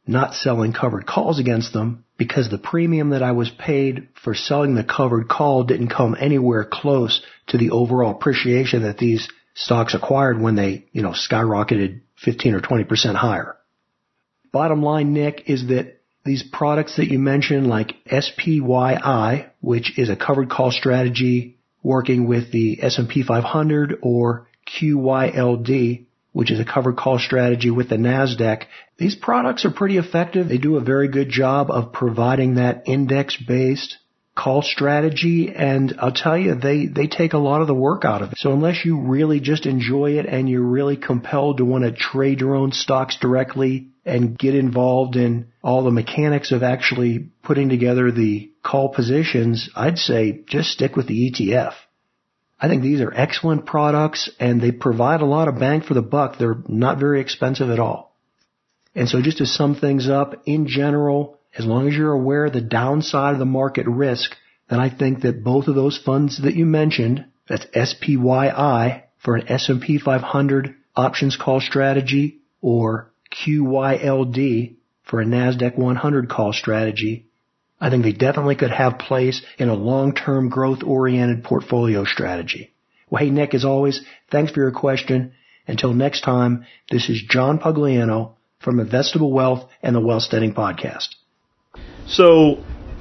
not selling covered calls against them because the premium that I was paid for selling the covered call didn't come anywhere close to the overall appreciation that these stocks acquired when they, skyrocketed 15 or 20% higher. Bottom line, Nick, is that these products that you mentioned, like SPYI, which is a covered call strategy working with the S&P 500, or QYLD, which is a covered call strategy with the NASDAQ, these products are pretty effective. They do a very good job of providing that index-based call strategy, and I'll tell you, they take a lot of the work out of it. So unless you really just enjoy it and you're really compelled to want to trade your own stocks directly and get involved in all the mechanics of actually putting together the call positions, I'd say just stick with the ETF. I think these are excellent products, and they provide a lot of bang for the buck. They're not very expensive at all. And so just to sum things up, in general, as long as you're aware of the downside of the market risk, then I think that both of those funds that you mentioned, that's SPYI for an S&P 500 options call strategy, or QYLD for a NASDAQ 100 call strategy, I think they definitely could have place in a long-term growth-oriented portfolio strategy. Well, hey, Nick, as always, thanks for your question. Until next time, this is John Pugliano from Investable Wealth and the Wealth Steading Podcast. So,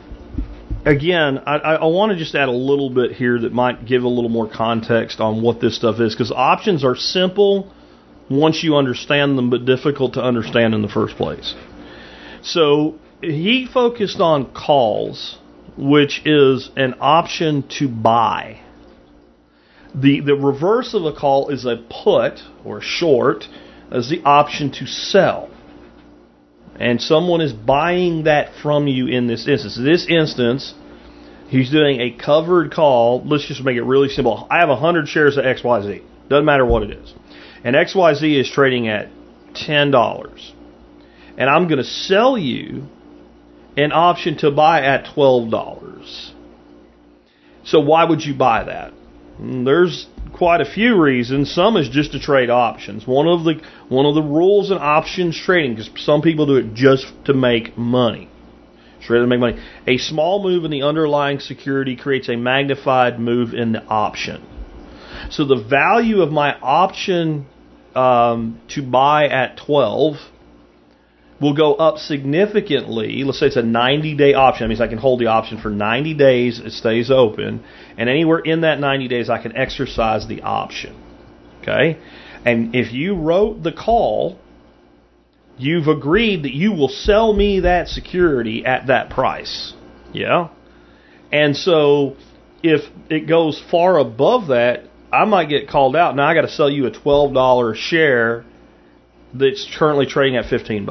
again, I want to just add a little bit here that might give a little more context on what this stuff is, because options are simple once you understand them, but difficult to understand in the first place. So, he focused on calls, which is an option to buy. The reverse of a call is a put, or short, as the option to sell. And someone is buying that from you in this instance. In this instance, he's doing a covered call. Let's just make it really simple. I have 100 shares of XYZ. Doesn't matter what it is. And XYZ is trading at $10. And I'm going to sell you an option to buy at $12. So why would you buy that? There's quite a few reasons. Some is just to trade options. One of the rules in options trading, because some people do it just to make money. Straight to make money. A small move in the underlying security creates a magnified move in the option. So the value of my option to buy at 12 will go up significantly. Let's say it's a 90-day option. That means I can hold the option for 90 days. It stays open. And anywhere in that 90 days, I can exercise the option. Okay? And if you wrote the call, you've agreed that you will sell me that security at that price. Yeah? And so if it goes far above that, I might get called out. Now I got to sell you a $12 share that's currently trading at $15,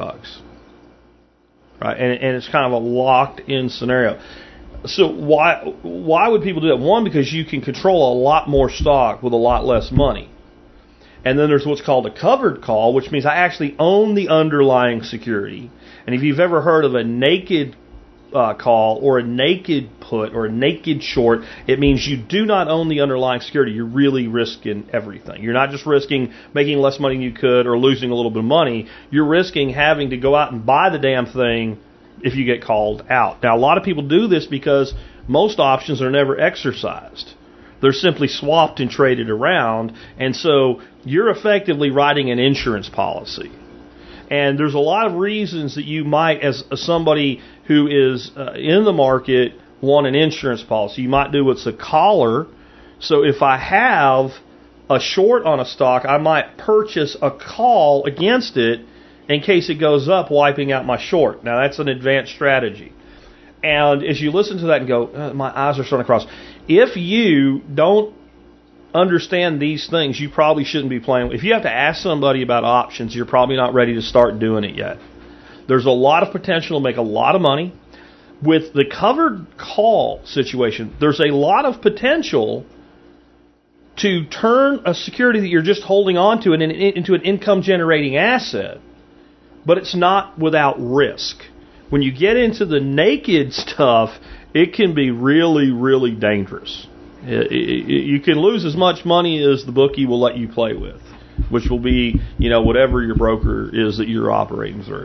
right? And it's kind of a locked-in scenario. So why would people do that? One, because you can control a lot more stock with a lot less money. And then there's what's called a covered call, which means I actually own the underlying security. And if you've ever heard of a naked call or a naked put or a naked short, it means you do not own the underlying security. You're really risking everything. You're not just risking making less money than you could or losing a little bit of money. You're risking having to go out and buy the damn thing if you get called out. Now, a lot of people do this because most options are never exercised. They're simply swapped and traded around, and so you're effectively writing an insurance policy. And there's a lot of reasons that you might, as somebody who is in the market, want an insurance policy. You might do what's a collar. So if I have a short on a stock, I might purchase a call against it in case it goes up, wiping out my short. Now, that's an advanced strategy. And as you listen to that and go, my eyes are starting to cross. If you don't understand these things, you probably shouldn't be playing. If you have to ask somebody about options, you're probably not ready to start doing it yet. There's a lot of potential to make a lot of money. With the covered call situation, there's a lot of potential to turn a security that you're just holding on to into an income-generating asset, but it's not without risk. When you get into the naked stuff, it can be really, really dangerous. You can lose as much money as the bookie will let you play with, which will be, whatever your broker is that you're operating through.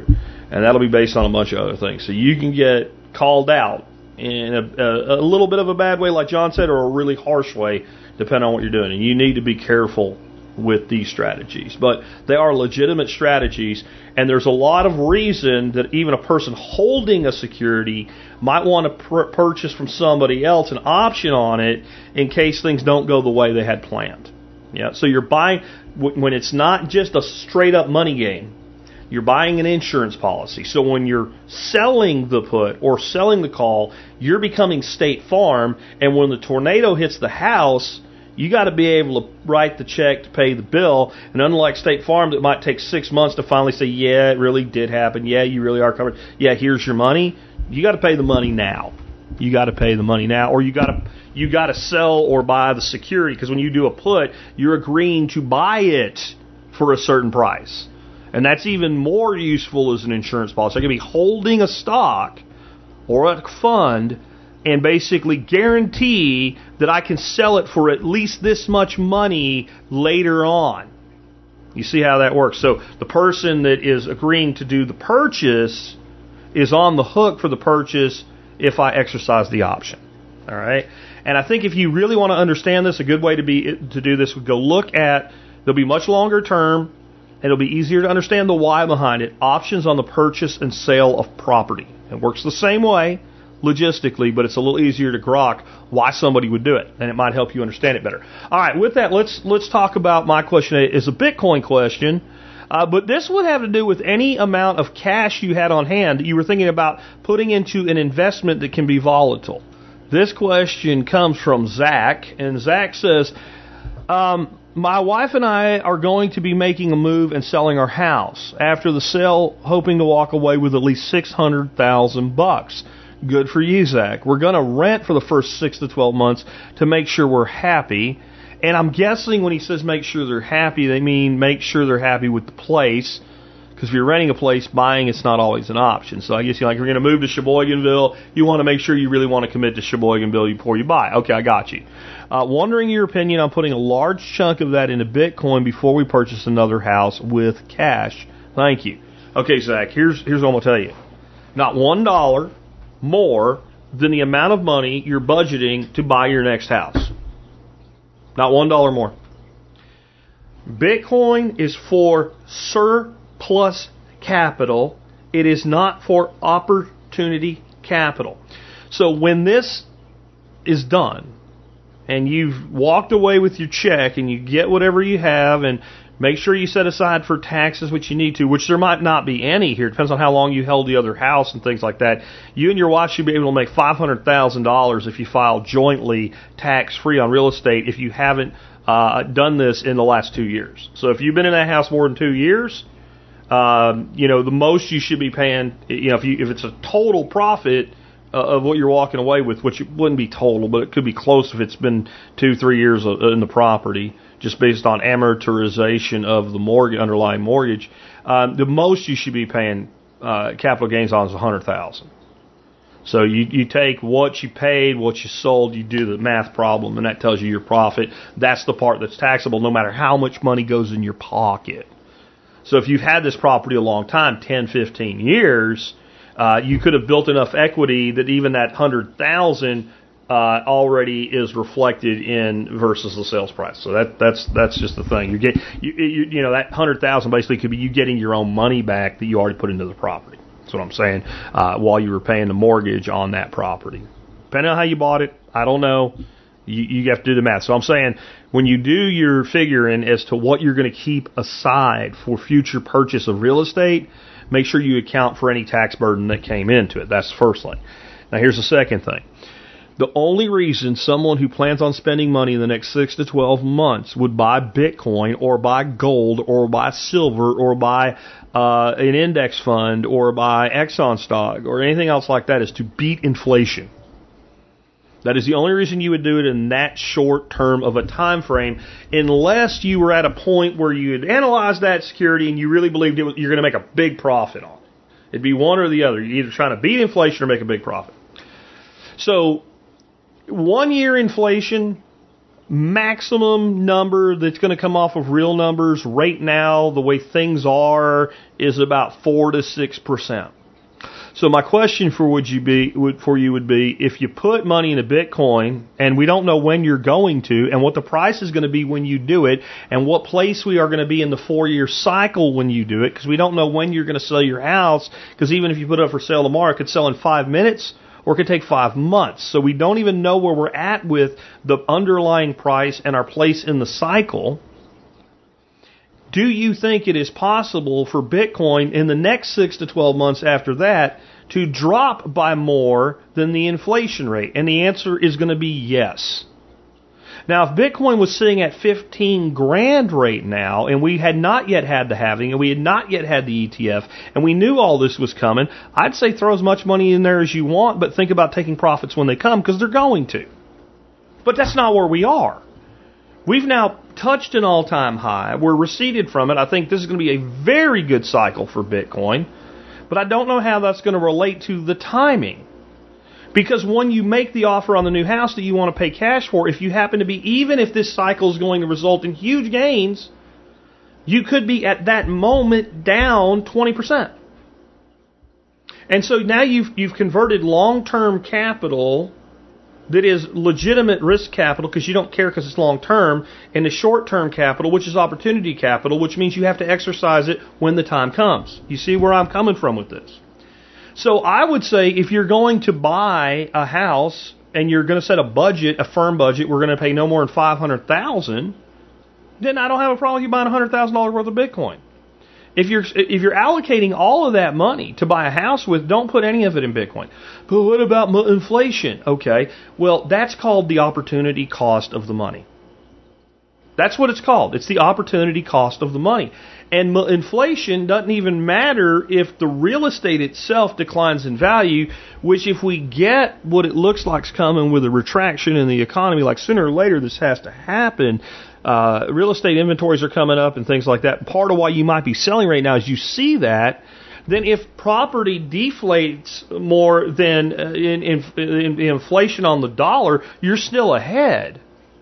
And that'll be based on a bunch of other things. So you can get called out in a little bit of a bad way, like John said, or a really harsh way, depending on what you're doing. And you need to be careful with these strategies. But they are legitimate strategies, and there's a lot of reason that even a person holding a security might want to purchase from somebody else an option on it in case things don't go the way they had planned. Yeah, so you're buying, when it's not just a straight up money game, you're buying an insurance policy. So when you're selling the put or selling the call, you're becoming State Farm, and when the tornado hits the house, you got to be able to write the check to pay the bill. And unlike State Farm, that might take 6 months to finally say, yeah, it really did happen. Yeah, you really are covered. Yeah, here's your money. You got to pay the money now. You got to pay the money now, or you got to sell or buy the security, because when you do a put, you're agreeing to buy it for a certain price. And that's even more useful as an insurance policy. I can be holding a stock or a fund and basically guarantee that I can sell it for at least this much money later on. You see how that works? So the person that is agreeing to do the purchase is on the hook for the purchase if I exercise the option. All right? And I think if you really want to understand this, a good way to do this would go look at, there'll be much longer term, and it'll be easier to understand the why behind it, options on the purchase and sale of property. It works the same way logistically, but it's a little easier to grok why somebody would do it, and it might help you understand it better. All right, with that, let's talk about my question. It's a Bitcoin question, but this would have to do with any amount of cash you had on hand that you were thinking about putting into an investment that can be volatile. This question comes from Zach, and Zach says, my wife and I are going to be making a move and selling our house. After the sale, hoping to walk away with at least $600,000. Good for you, Zach. We're going to rent for the first 6 to 12 months to make sure we're happy. And I'm guessing when he says make sure they're happy, they mean make sure they're happy with the place. Because if you're renting a place, buying it's not always an option. So I guess you're going to move to Sheboyganville. You want to make sure you really want to commit to Sheboyganville before you buy. Okay, I got you. Wondering your opinion on putting a large chunk of that into Bitcoin before we purchase another house with cash. Thank you. Okay, Zach, here's what I'm going to tell you. Not $1 more than the amount of money you're budgeting to buy your next house. Not $1 more. Bitcoin is for surplus capital. It is not for opportunity capital. So when this is done and you've walked away with your check and you get whatever you have, and make sure you set aside for taxes, which you need to, which there might not be any here. It depends on how long you held the other house and things like that. You and your wife should be able to make $500,000 if you file jointly tax-free on real estate if you haven't done this in the last 2 years. So if you've been in that house more than 2 years, the most you should be paying, if it's a total profit of what you're walking away with, which it wouldn't be total, but it could be close if it's been 2-3 years in the property, just based on amortization of the underlying mortgage. The most you should be paying capital gains on is $100,000. So you take what you paid, what you sold, you do the math problem, and that tells you your profit. That's the part that's taxable, no matter how much money goes in your pocket. So if you've had this property a long time, 10, 15 years, you could have built enough equity that even that $100,000 already is reflected in versus the sales price. So that's just the thing. That $100,000 basically could be you getting your own money back that you already put into the property. That's what I'm saying. While you were paying the mortgage on that property, depending on how you bought it, I don't know. You have to do the math. So I'm saying when you do your figuring as to what you're going to keep aside for future purchase of real estate, make sure you account for any tax burden that came into it. That's the first thing. Now here's the second thing. The only reason someone who plans on spending money in the next 6 to 12 months would buy Bitcoin or buy gold or buy silver or buy an index fund or buy Exxon stock or anything else like that is to beat inflation. That is the only reason you would do it in that short term of a time frame, unless you were at a point where you had analyzed that security and you really believed you're going to make a big profit on it. It'd be one or the other. You're either trying to beat inflation or make a big profit. So 1 year inflation maximum number that's going to come off of real numbers right now, the way things are, is about 4 to 6%. So my question would be, if you put money into Bitcoin, and we don't know when you're going to, and what the price is going to be when you do it, and what place we are going to be in the 4-year cycle when you do it, because we don't know when you're going to sell your house, because even if you put it up for sale tomorrow, it could sell in 5 minutes, or it could take 5 months. So we don't even know where we're at with the underlying price and our place in the cycle. Do you think it is possible for Bitcoin in the next 6 to 12 months after that to drop by more than the inflation rate? And the answer is going to be yes. Now, if Bitcoin was sitting at 15 grand right now, and we had not yet had the halving, and we had not yet had the ETF, and we knew all this was coming, I'd say throw as much money in there as you want, but think about taking profits when they come, because they're going to. But that's not where we are. We've now touched an all-time high. We're receded from it. I think this is going to be a very good cycle for Bitcoin, but I don't know how that's going to relate to the timing. Because when you make the offer on the new house that you want to pay cash for, if you happen to be, even if this cycle is going to result in huge gains, you could be at that moment down 20%. And so now you've converted long-term capital that is legitimate risk capital, because you don't care because it's long-term, into short-term capital, which is opportunity capital, which means you have to exercise it when the time comes. You see where I'm coming from with this? So I would say if you're going to buy a house and you're going to set a budget, a firm budget, we're going to pay no more than $500,000, then I don't have a problem with you buying $100,000 worth of Bitcoin. If you're allocating all of that money to buy a house with, don't put any of it in Bitcoin. But what about inflation? Okay, well, that's called the opportunity cost of the money. That's what it's called. It's the opportunity cost of the money. And inflation doesn't even matter if the real estate itself declines in value, which if we get what it looks like is coming with a retraction in the economy, like sooner or later this has to happen. Real estate inventories are coming up and things like that. Part of why you might be selling right now is you see that. Then if property deflates more than in inflation on the dollar, you're still ahead.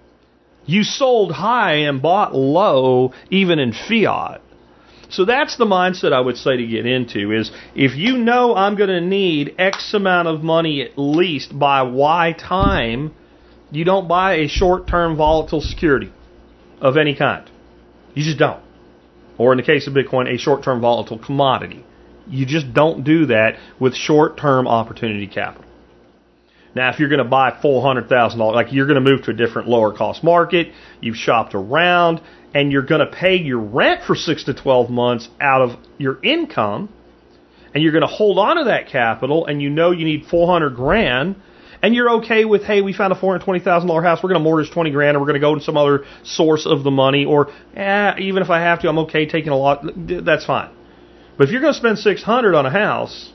You sold high and bought low, even in fiat. So that's the mindset I would say to get into, is if you know I'm going to need X amount of money at least by Y time, you don't buy a short-term volatile security of any kind. You just don't. Or in the case of Bitcoin, a short-term volatile commodity. You just don't do that with short-term opportunity capital. Now, if you're going to buy $400,000, like you're going to move to a different lower-cost market, you've shopped around, and you're going to pay your rent for 6 to 12 months out of your income, and you're going to hold on to that capital, and you know you need $400,000, and you're okay with, hey, we found a $420,000 house, we're going to mortgage $20,000, or we're going to go to some other source of the money, or even if I have to, I'm okay taking a lot. That's fine. But if you're going to spend $600 on a house,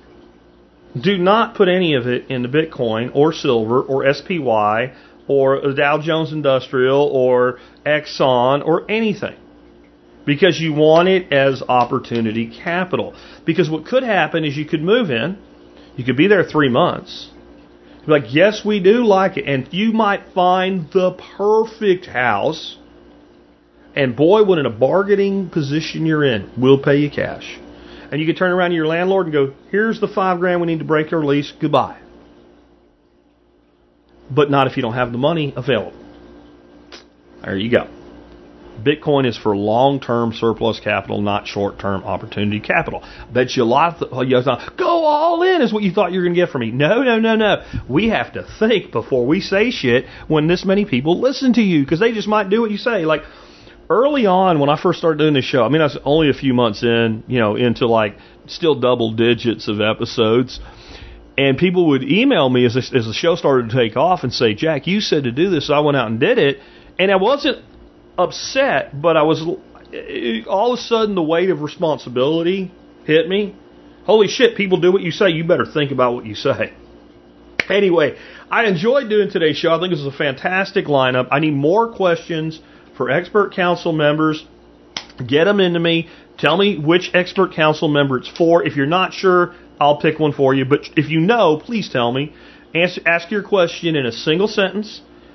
do not put any of it into Bitcoin or silver or SPY or Dow Jones Industrial or Exxon or anything, because you want it as opportunity capital. Because what could happen is you could move in, you could be there 3 months, be like, yes, we do like it, and you might find the perfect house, and boy, what in a bargaining position you're in, we'll pay you cash. And you could turn around to your landlord and go, here's the $5,000 we need to break our lease, goodbye. But not if you don't have the money available. There you go. Bitcoin is for long-term surplus capital, not short-term opportunity capital. Bet you a lot of you thought, go all in is what you thought you were going to get from me. No. We have to think before we say shit when this many people listen to you, because they just might do what you say. Like, early on, when I first started doing this show, I mean, I was only a few months in, into like still double digits of episodes. And people would email me as the show started to take off and say, Jack, you said to do this, so I went out and did it. And I wasn't upset, but I was, all of a sudden the weight of responsibility hit me. Holy shit, people do what you say, you better think about what you say. Anyway, I enjoyed doing today's show. I think this is a fantastic lineup. I need more questions for expert council members. Get them into me. Tell me which expert council member it's for. If you're not sure, I'll pick one for you. But if you know, please tell me. Ask your question in a single sentence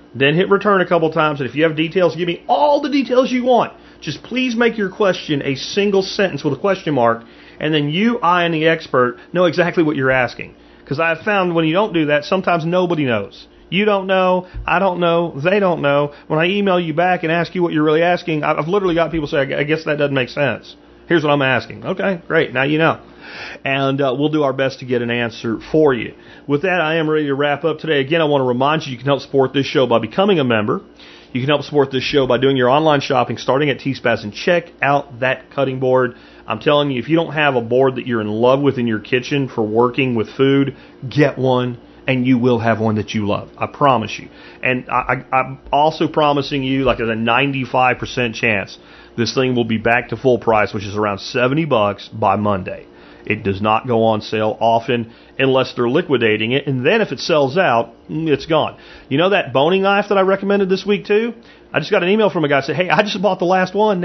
Then hit return a couple times, and if you have details, give me all the details you want. Just please make your question a single sentence with a question mark, and then you, I, and the expert know exactly what you're asking. Because I've found when you don't do that, sometimes nobody knows. You don't know, I don't know, they don't know. When I email you back and ask you what you're really asking, I've literally got people say, I guess that doesn't make sense. Here's what I'm asking. Okay, great, now you know. And we'll do our best to get an answer for you. With that, I am ready to wrap up today. Again, I want to remind you can help support this show by becoming a member. You can help support this show by doing your online shopping, starting at T-Spaz, and check out that cutting board. I'm telling you, if you don't have a board that you're in love with in your kitchen for working with food, get one, and you will have one that you love. I promise you. And I'm also promising you, like, there's a 95% chance this thing will be back to full price, which is around $70 by Monday. It does not go on sale often unless they're liquidating it, and then if it sells out, it's gone. You know that boning knife that I recommended this week too? I just got an email from a guy saying, hey, I just bought the last one.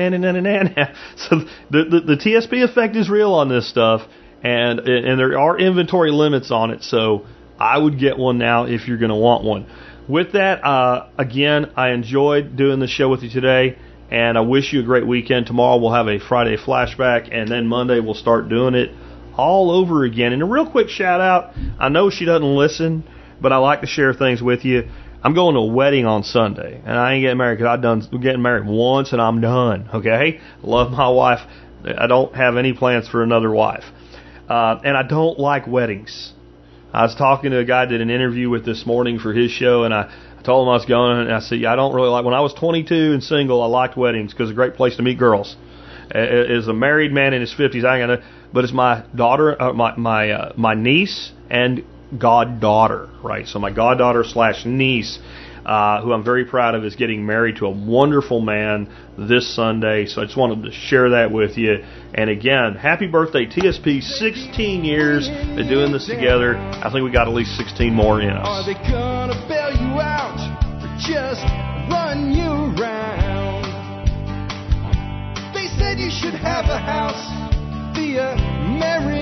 So the TSP effect is real on this stuff, and there are inventory limits on it, so I would get one now if you're going to want one. With that, again, I enjoyed doing the show with you today, and I wish you a great weekend. Tomorrow we'll have a Friday flashback, and then Monday we'll start doing it all over again. And a real quick shout out, I know she doesn't listen, but I like to share things with you. I'm going to a wedding on Sunday, and I ain't getting married because I'm getting married once and I'm done, okay? Love my wife. I don't have any plans for another wife. And I don't like weddings. I was talking to a guy I did an interview with this morning for his show, and I told him I was going, and I said, yeah, I don't really like, when I was 22 and single, I liked weddings because it's a great place to meet girls. As a married man in his 50s, I ain't gonna, but it's my daughter, my niece and goddaughter, right? So my goddaughter / niece, who I'm very proud of, is getting married to a wonderful man this Sunday. So I just wanted to share that with you. And again, happy birthday, TSP, 16 years of doing this together. I think we got at least 16 more in us. Are they gonna bail you out or just run you around? They said you should have a house, be a married